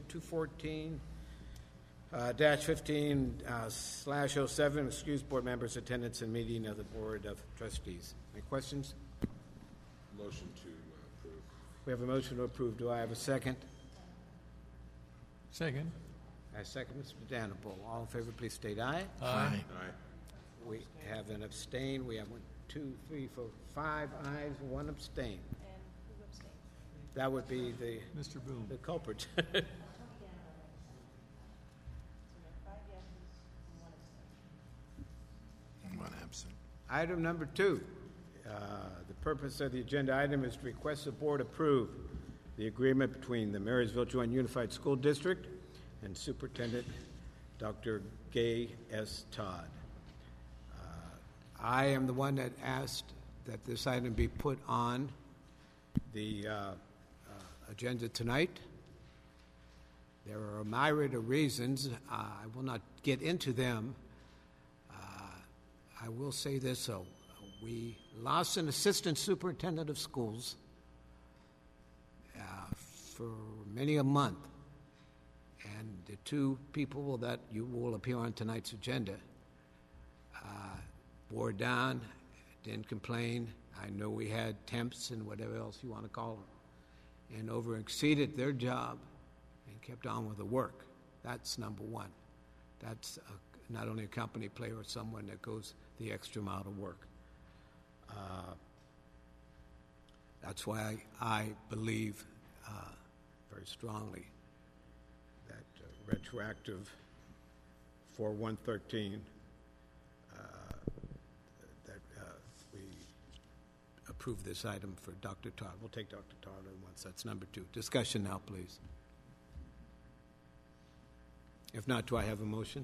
214-15/07, excuse board members' attendance in meeting of the Board of Trustees. Any questions? Motion to approve. We have a motion to approve. Do I have a second? Second. I second Mr. Danable. All in favor, please state aye. Aye. Aye. We have an abstain. We have 1, 2, 3, 4, 5 ayes, 1 abstain. That would be Mr. Boone. the culprit. One absent. Item number 2. The purpose of the agenda item is to request the board approve the agreement between the Marysville Joint Unified School District and Superintendent Dr. Gay S. Todd. I am the one that asked that this item be put on the agenda tonight. There are a myriad of reasons. I will not get into them. I will say this, though. We lost an assistant superintendent of schools for many a month. And the 2 people that you will appear on tonight's agenda bore down, didn't complain. I know we had temps and whatever else you want to call them, and over-exceeded their job and kept on with the work. That's number 1. That's not only a company player or someone that goes the extra mile to work. That's why I believe very strongly that retroactive for 113, that we approve this item for Dr. Todd. We'll take Dr. Todd at once. That's number 2. Discussion now, please. If not, do I have a motion?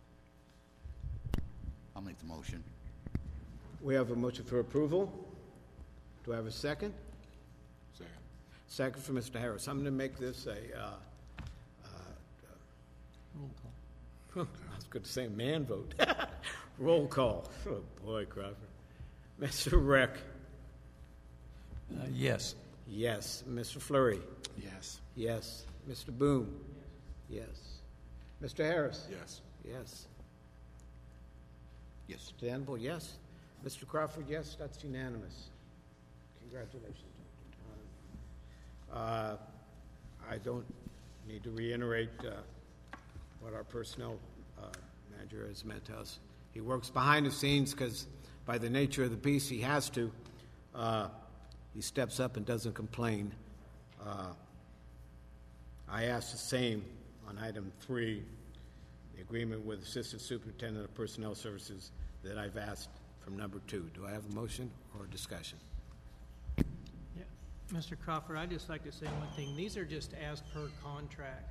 I'll make the motion. We have a motion for approval. Do I have a second? Second. Second for Mr. Harris. I'm going to make this a, Roll call. I was going to say man vote. Roll call. Oh, boy, Crawford. Mr. Reck. Yes. Yes. Mr. Fleury. Yes. Yes. Mr. Boone. Yes. Mr. Harris. Yes. Yes. Yes. Mr. Danble, yes. Mr. Crawford, yes. That's unanimous. Congratulations, Dr. Todd. I don't need to reiterate what our personnel manager has meant to us. He works behind the scenes because by the nature of the beast, he has to. He steps up and doesn't complain. I asked the same on item 3, the agreement with Assistant Superintendent of Personnel Services that I've asked from number 2. Do I have a motion or a discussion? Yeah. Mr. Crawford, I'd just like to say one thing. These are just as per contract.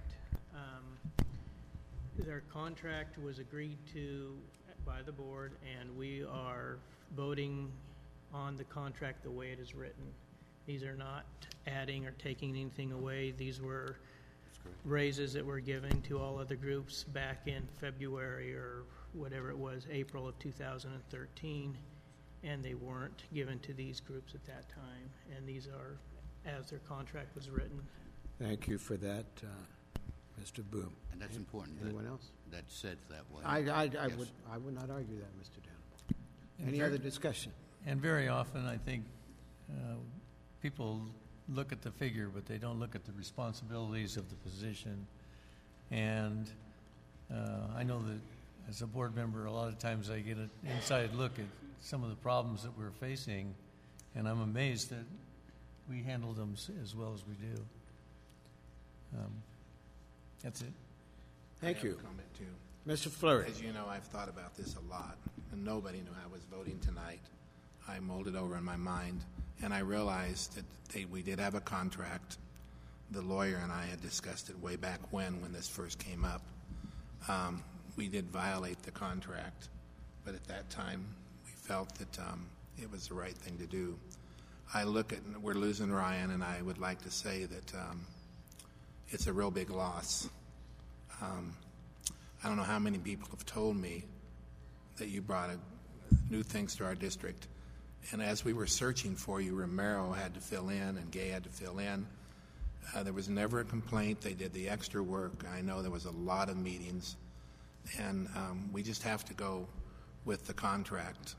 Their contract was agreed to by the board, and we are voting on the contract the way it is written. These are not adding or taking anything away. These were raises that were given to all other groups back in February or whatever it was, April of 2013, and they weren't given to these groups at that time. And these are as their contract was written. Thank you for that, Mr. Boone. And that's important. Anyone else? That's said that way. I Yes. would not argue that, Mr. Danble. Any other discussion? And very often, I think people look at the figure, but they don't look at the responsibilities of the position. And I know that as a board member, a lot of times I get an inside look at some of the problems that we're facing, and I'm amazed that we handled them as well as we do. That's it. Thank I have you. a comment too. Mr. Fleury. As you know, I've thought about this a lot, and nobody knew I was voting tonight. I mulled it over in my mind, and I realized that we did have a contract. The lawyer and I had discussed it way back when this first came up. We did violate the contract, but at that time we felt that it was the right thing to do. I look at, we're losing Ryan, and I would like to say that it's a real big loss. I don't know how many people have told me that you brought new things to our district. And as we were searching for you, Romero had to fill in and Gay had to fill in. There was never a complaint. They did the extra work. I know there was a lot of meetings. And we just have to go with the contract.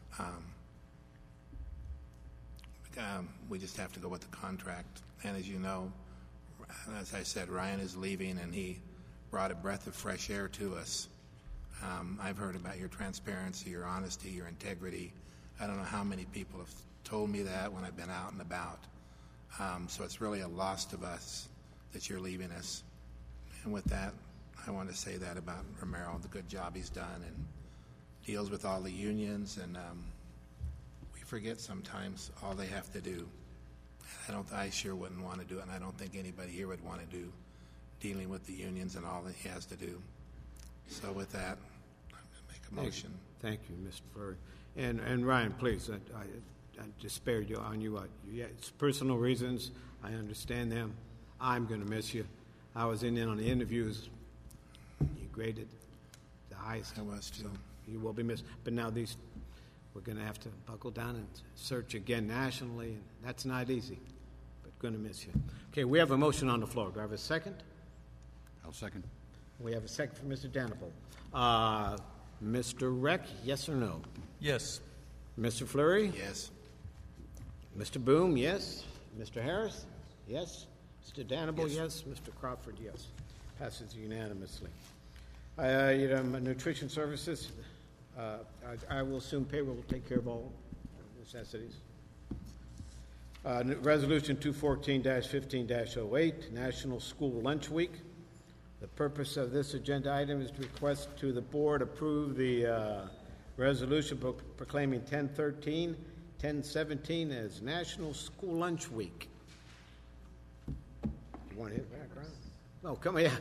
We just have to go with the contract. And as you know, as I said, Ryan is leaving, and he brought a breath of fresh air to us. I've heard about your transparency, your honesty, your integrity. I don't know how many people have told me that when I've been out and about. So it's really a loss to us that you're leaving us. And with that, I want to say that about Romero, the good job he's done and deals with all the unions. And we forget sometimes all they have to do. I sure wouldn't want to do it, and I don't think anybody here would want to do dealing with the unions and all that he has to do. So with that, I'm going to make a motion. Thank you, Mr. Fleury. And Ryan, please, I just spared you on you. Yeah, it's personal reasons. I understand them. I'm going to miss you. I was in on the interviews. You graded the highest. I was too. So you will be missed. But now we're going to have to buckle down and search again nationally, and that's not easy. But going to miss you. Okay, we have a motion on the floor. Do I have a second? I'll second. We have a second for Mr. Danable. Mr. Reck, yes or no? Yes. Mr. Fleury? Yes. Mr. Boom, yes. Mr. Harris? Yes. Mr. Danable, Yes. Mr. Crawford, yes. Passes unanimously. Item nutrition services. I will assume payroll will take care of all necessities. Resolution 214-15-08, National School Lunch Week. The purpose of this agenda item is to request to the board approve the resolution proclaiming 10/13/1017 as National School Lunch Week. You want to hit background? Oh, come here.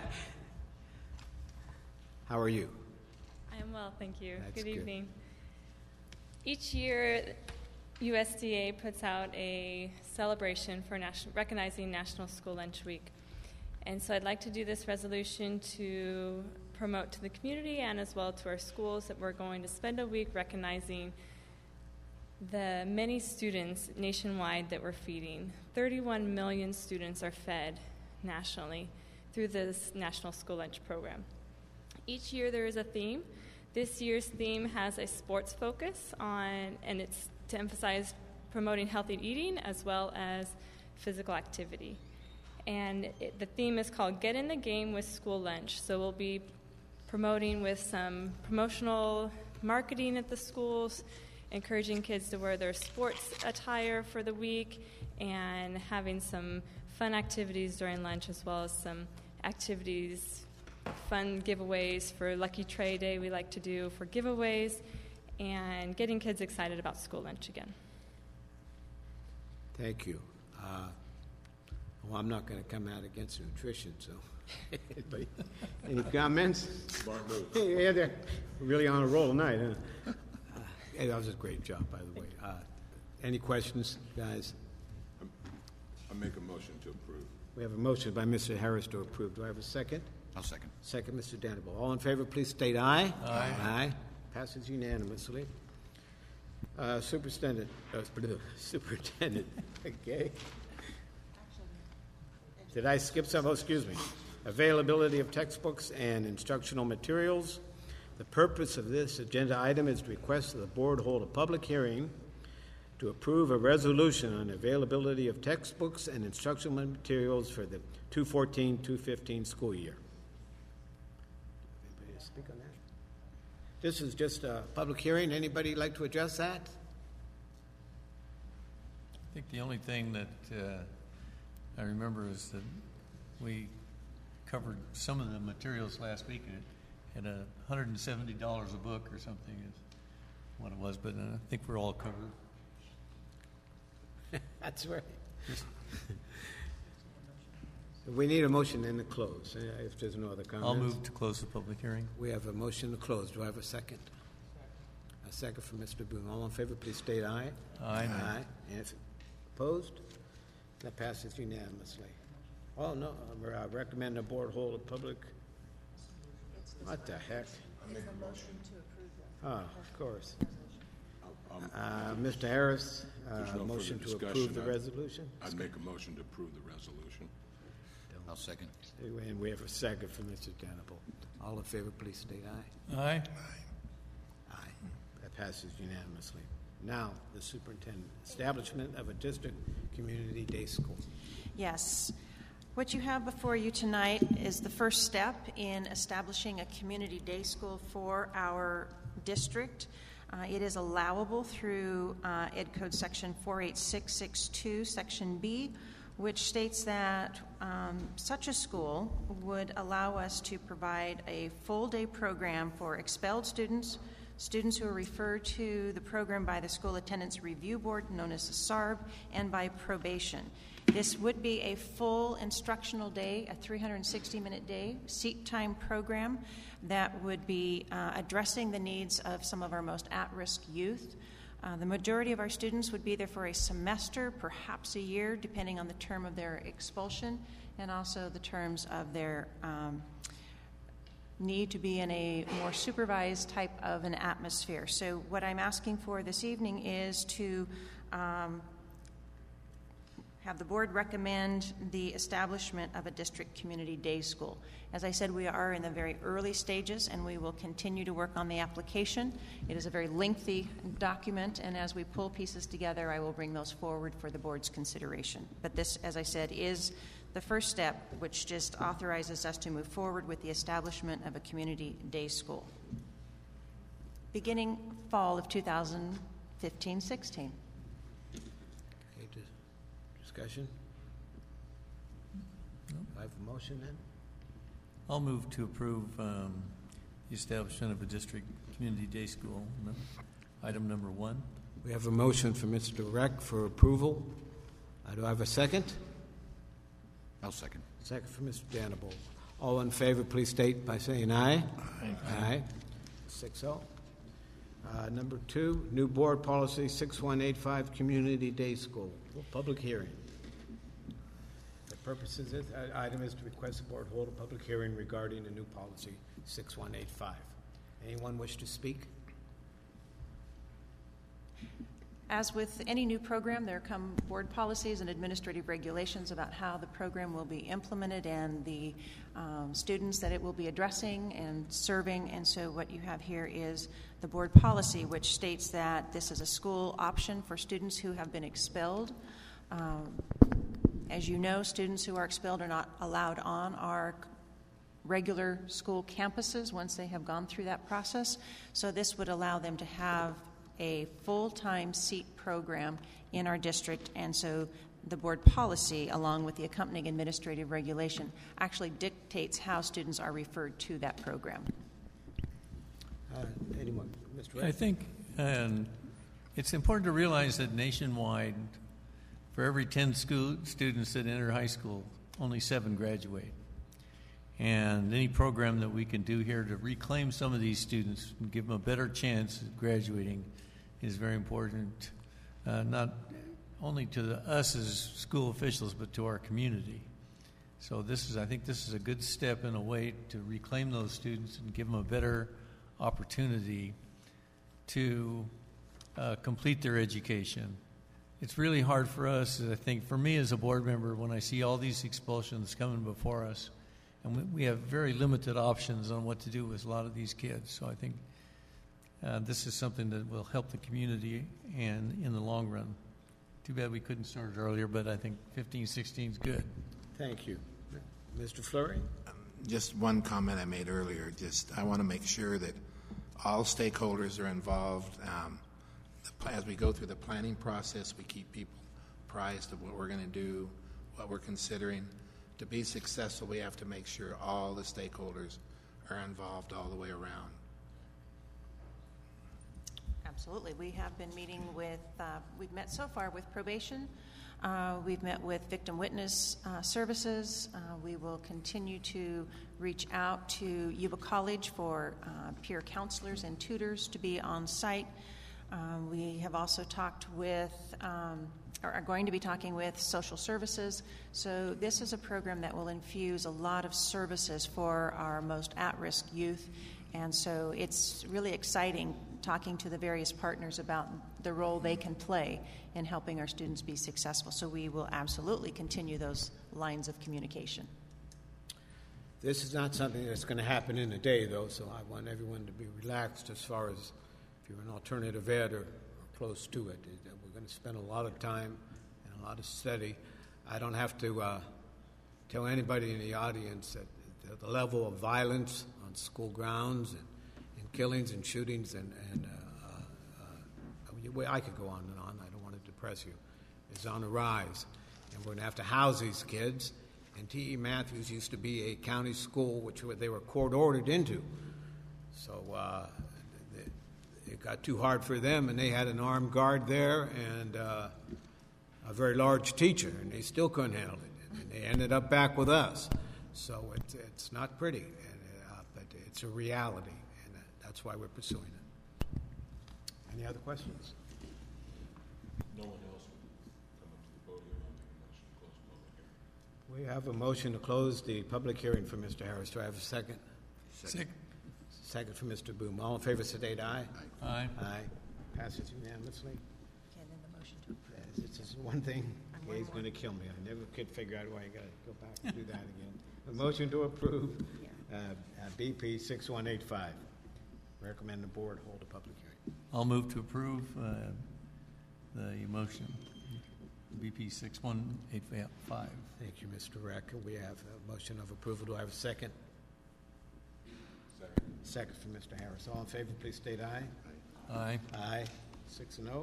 How are you? I am well, thank you. That's Good good. evening. Each year, USDA puts out a celebration for recognizing National School Lunch Week. And so I'd like to do this resolution to promote to the community and as well to our schools that we're going to spend a week recognizing the many students nationwide that we're feeding. 31 million students are fed nationally through this National School Lunch Program. Each year there is a theme. This year's theme has a sports focus and it's to emphasize promoting healthy eating as well as physical activity. And the theme is called Get in the Game with School Lunch. So we'll be promoting with some promotional marketing at the schools, encouraging kids to wear their sports attire for the week, and having some fun activities during lunch as well as some activities, fun giveaways for Lucky Tray Day we like to do for giveaways, and getting kids excited about school lunch again. Thank you. Well, I'm not going to come out against nutrition, so. Any comments? Yeah, they're really on a roll tonight, huh? Hey, that was a great job, by the way. Any questions, guys? I make a motion to approve. We have a motion by Mr. Harris to approve. Do I have a second? I'll second. Second, Mr. Danable. All in favor, please state aye. Aye. Aye. Passes unanimously. Superintendent. Okay. Did I skip some? Oh, excuse me. Availability of textbooks and instructional materials. The purpose of this agenda item is to request that the board hold a public hearing to approve a resolution on availability of textbooks and instructional materials for the 2014-2015 school year. Anybody to speak on that? This is just a public hearing. Anybody like to address that? think the only thing that I remember is that we covered some of the materials last week at $170 a book or something is what it was, but I think we're all covered. That's right. We need a motion then to close, if there's no other comments. I'll move to close the public hearing. We have a motion to close. Do I have a second? A second from Mr. Boone. All in favor, please state aye. Aye. Aye. And if opposed? That passes unanimously. Oh, no, I recommend the board hold a public... What the heck? I make a motion to approve that. Oh, of course. Mr. Harris, motion to approve the resolution. I'd make a motion to approve the resolution. I'll second. And we have a second from Mr. Danable. All in favor, please state aye. Aye. Aye. That passes unanimously. Now, the superintendent, establishment of a district community day school. Yes. What you have before you tonight is the first step in establishing a community day school for our district. It is allowable through Ed Code Section 48662, Section B, which states that such a school would allow us to provide a full-day program for expelled students, students who are referred to the program by the School Attendance Review Board, known as the SARB, and by probation. This would be a full instructional day, a 360-minute day, seat time program that would be addressing the needs of some of our most at-risk youth. The majority of our students would be there for a semester, perhaps a year, depending on the term of their expulsion and also the terms of their need to be in a more supervised type of an atmosphere. So what I'm asking for this evening is to have the board recommend the establishment of a district community day school. As I said, we are in the very early stages, and we will continue to work on the application. It is a very lengthy document, and as we pull pieces together, I will bring those forward for the board's consideration. But this, as I said, is the first step, which just authorizes us to move forward with the establishment of a community day school, beginning fall of 2015-16. Discussion? I have a motion then? I'll move to approve the establishment of a district community day school. Item number 1. We have a motion from Mr. Reck for approval. Do I have a second? I'll second. Second from Mr. Danable. All in favor, please state by saying aye. Aye. Aye. 6-0. Number 2, new board policy 6185, community day school. Public hearing. The purpose of this item is to request the board hold a public hearing regarding the new policy 6185. Anyone wish to speak? As with any new program, there come board policies and administrative regulations about how the program will be implemented and the students that it will be addressing and serving. And so what you have here is the board policy, which states that this is a school option for students who have been expelled. As you know, students who are expelled are not allowed on our regular school campuses once they have gone through that process. So this would allow them to have a full-time seat program in our district, and so the board policy, along with the accompanying administrative regulation, actually dictates how students are referred to that program. Anyone? Mr. Ray? I think it's important to realize that nationwide, for every 10 students that enter high school, only 7 graduate. And any program that we can do here to reclaim some of these students and give them a better chance at graduating is very important, not only to us as school officials, but to our community. So I think this is a good step in a way to reclaim those students and give them a better opportunity to complete their education. It's really hard for us, I think, for me as a board member, when I see all these expulsions coming before us, and we have very limited options on what to do with a lot of these kids. So I think this is something that will help the community and in the long run. Too bad we couldn't start it earlier, but I think 15-16 is good. Thank you. Mr. Fleury? Just one comment I made earlier. I want to make sure that all stakeholders are involved. As we go through the planning process, we keep people apprised of what we're going to do, what we're considering. To be successful, we have to make sure all the stakeholders are involved all the way around. Absolutely. We have been meeting with, we've met so far with probation. We've met with victim witness services. We will continue to reach out to Yuba College for peer counselors and tutors to be on site. We have also talked with, or are going to be talking with social services. So this is a program that will infuse a lot of services for our most at-risk youth. And so it's really exciting talking to the various partners about the role they can play in helping our students be successful. So we will absolutely continue those lines of communication. This is not something that's going to happen in a day, though, so I want everyone to be relaxed as far as if you're an alternative ed or close to it. We're going to spend a lot of time and a lot of study. I don't have to tell anybody in the audience that the level of violence on school grounds and killings and shootings and I could go on and on. I don't want to depress you. It's on the rise, and we're going to have to house these kids. And T.E. Matthews used to be a county school which they were court-ordered into. So it got too hard for them, and they had an armed guard there and a very large teacher, and they still couldn't handle it. And they ended up back with us. So it's not pretty, but it's a reality, and that's why we're pursuing it. Any other questions? No one else would come up to the podium. I'll make a motion to close the public hearing. We have a motion to close the public hearing for Mr. Harris. Do I have a second? Second. Second for Mr. Boom. All in favor, state aye. Aye. Aye. Passes unanimously. Okay, then the motion to approve. It's just one thing. Gay's going to kill me. I never could figure out why you got to go back and do that again. A motion to approve BP 6185. Recommend the board hold a public hearing. I'll move to approve the motion, BP 6185. Thank you, Mr. Reck. We have a motion of approval. Do I have a second? Second. Second from Mr. Harris. All in favor, please state aye. Aye. Aye. 6-0.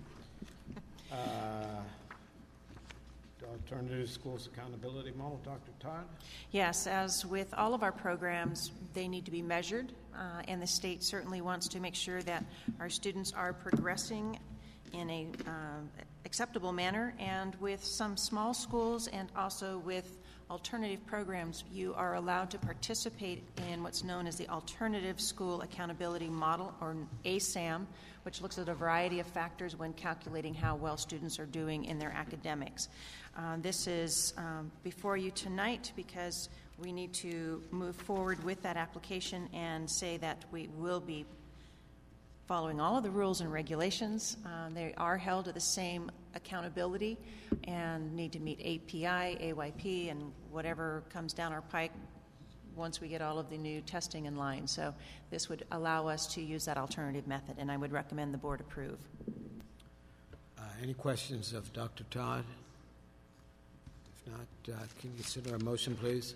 Alternative Schools Accountability Model, Dr. Todd? Yes, as with all of our programs, they need to be measured, and the state certainly wants to make sure that our students are progressing in a acceptable manner. And with some small schools and also with alternative programs, you are allowed to participate in what's known as the Alternative School Accountability Model, or ASAM, which looks at a variety of factors when calculating how well students are doing in their academics. This is before you tonight because we need to move forward with that application and say that we will be following all of the rules and regulations. They are held to the same accountability and need to meet API, AYP, and whatever comes down our pike once we get all of the new testing in line. So this would allow us to use that alternative method, and I would recommend the board approve. Any questions of Dr. Todd? If not, can you consider a motion, please?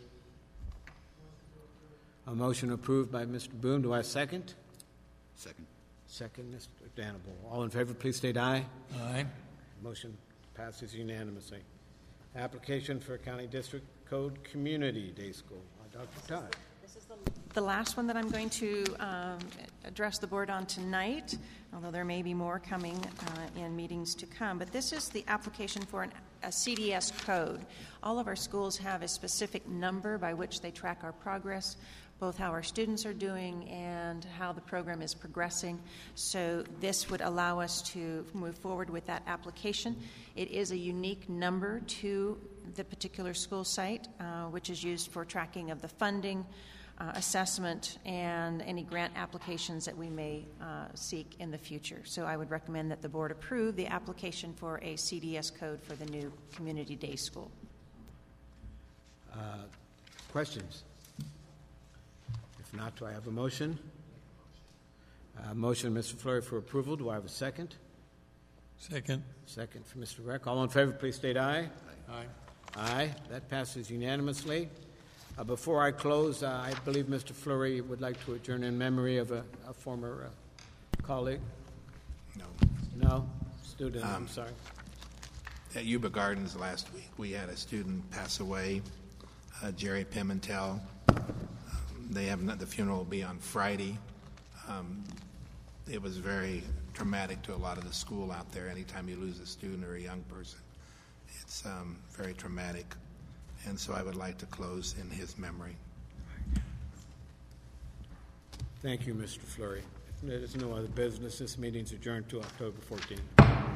A motion approved by Mr. Boone. Do I second? Second. Second, Mr. Danable. All in favor, please state aye. Aye. Motion passes unanimously. Application for County District Code Community Day School. Dr. Todd. This is the last one that I'm going to address the board on tonight, although there may be more coming in meetings to come. But this is the application for a CDS code. All of our schools have a specific number by which they track our progress, both how our students are doing and how the program is progressing. So this would allow us to move forward with that application. It is a unique number to the particular school site, which is used for tracking of the funding, assessment, and any grant applications that we may seek in the future. So I would recommend that the board approve the application for a CDS code for the new Community Day School. Questions? If not, do I have a motion? Motion, Mr. Fleury, for approval. Do I have a second? Second. Second for Mr. Reck. All in favor, please state aye. Aye. Aye. That passes unanimously. Before I close, I believe Mr. Fleury would like to adjourn in memory of a former colleague. No. No? Student, I'm sorry. at Yuba Gardens last week, we had a student pass away, Jerry Pimentel. The funeral will be on Friday. It was very traumatic to a lot of the school out there. Anytime you lose a student or a young person, it's very traumatic. And so I would like to close in his memory. Thank you, Mr. Fleury. If there's no other business, this meeting's adjourned to October 14th.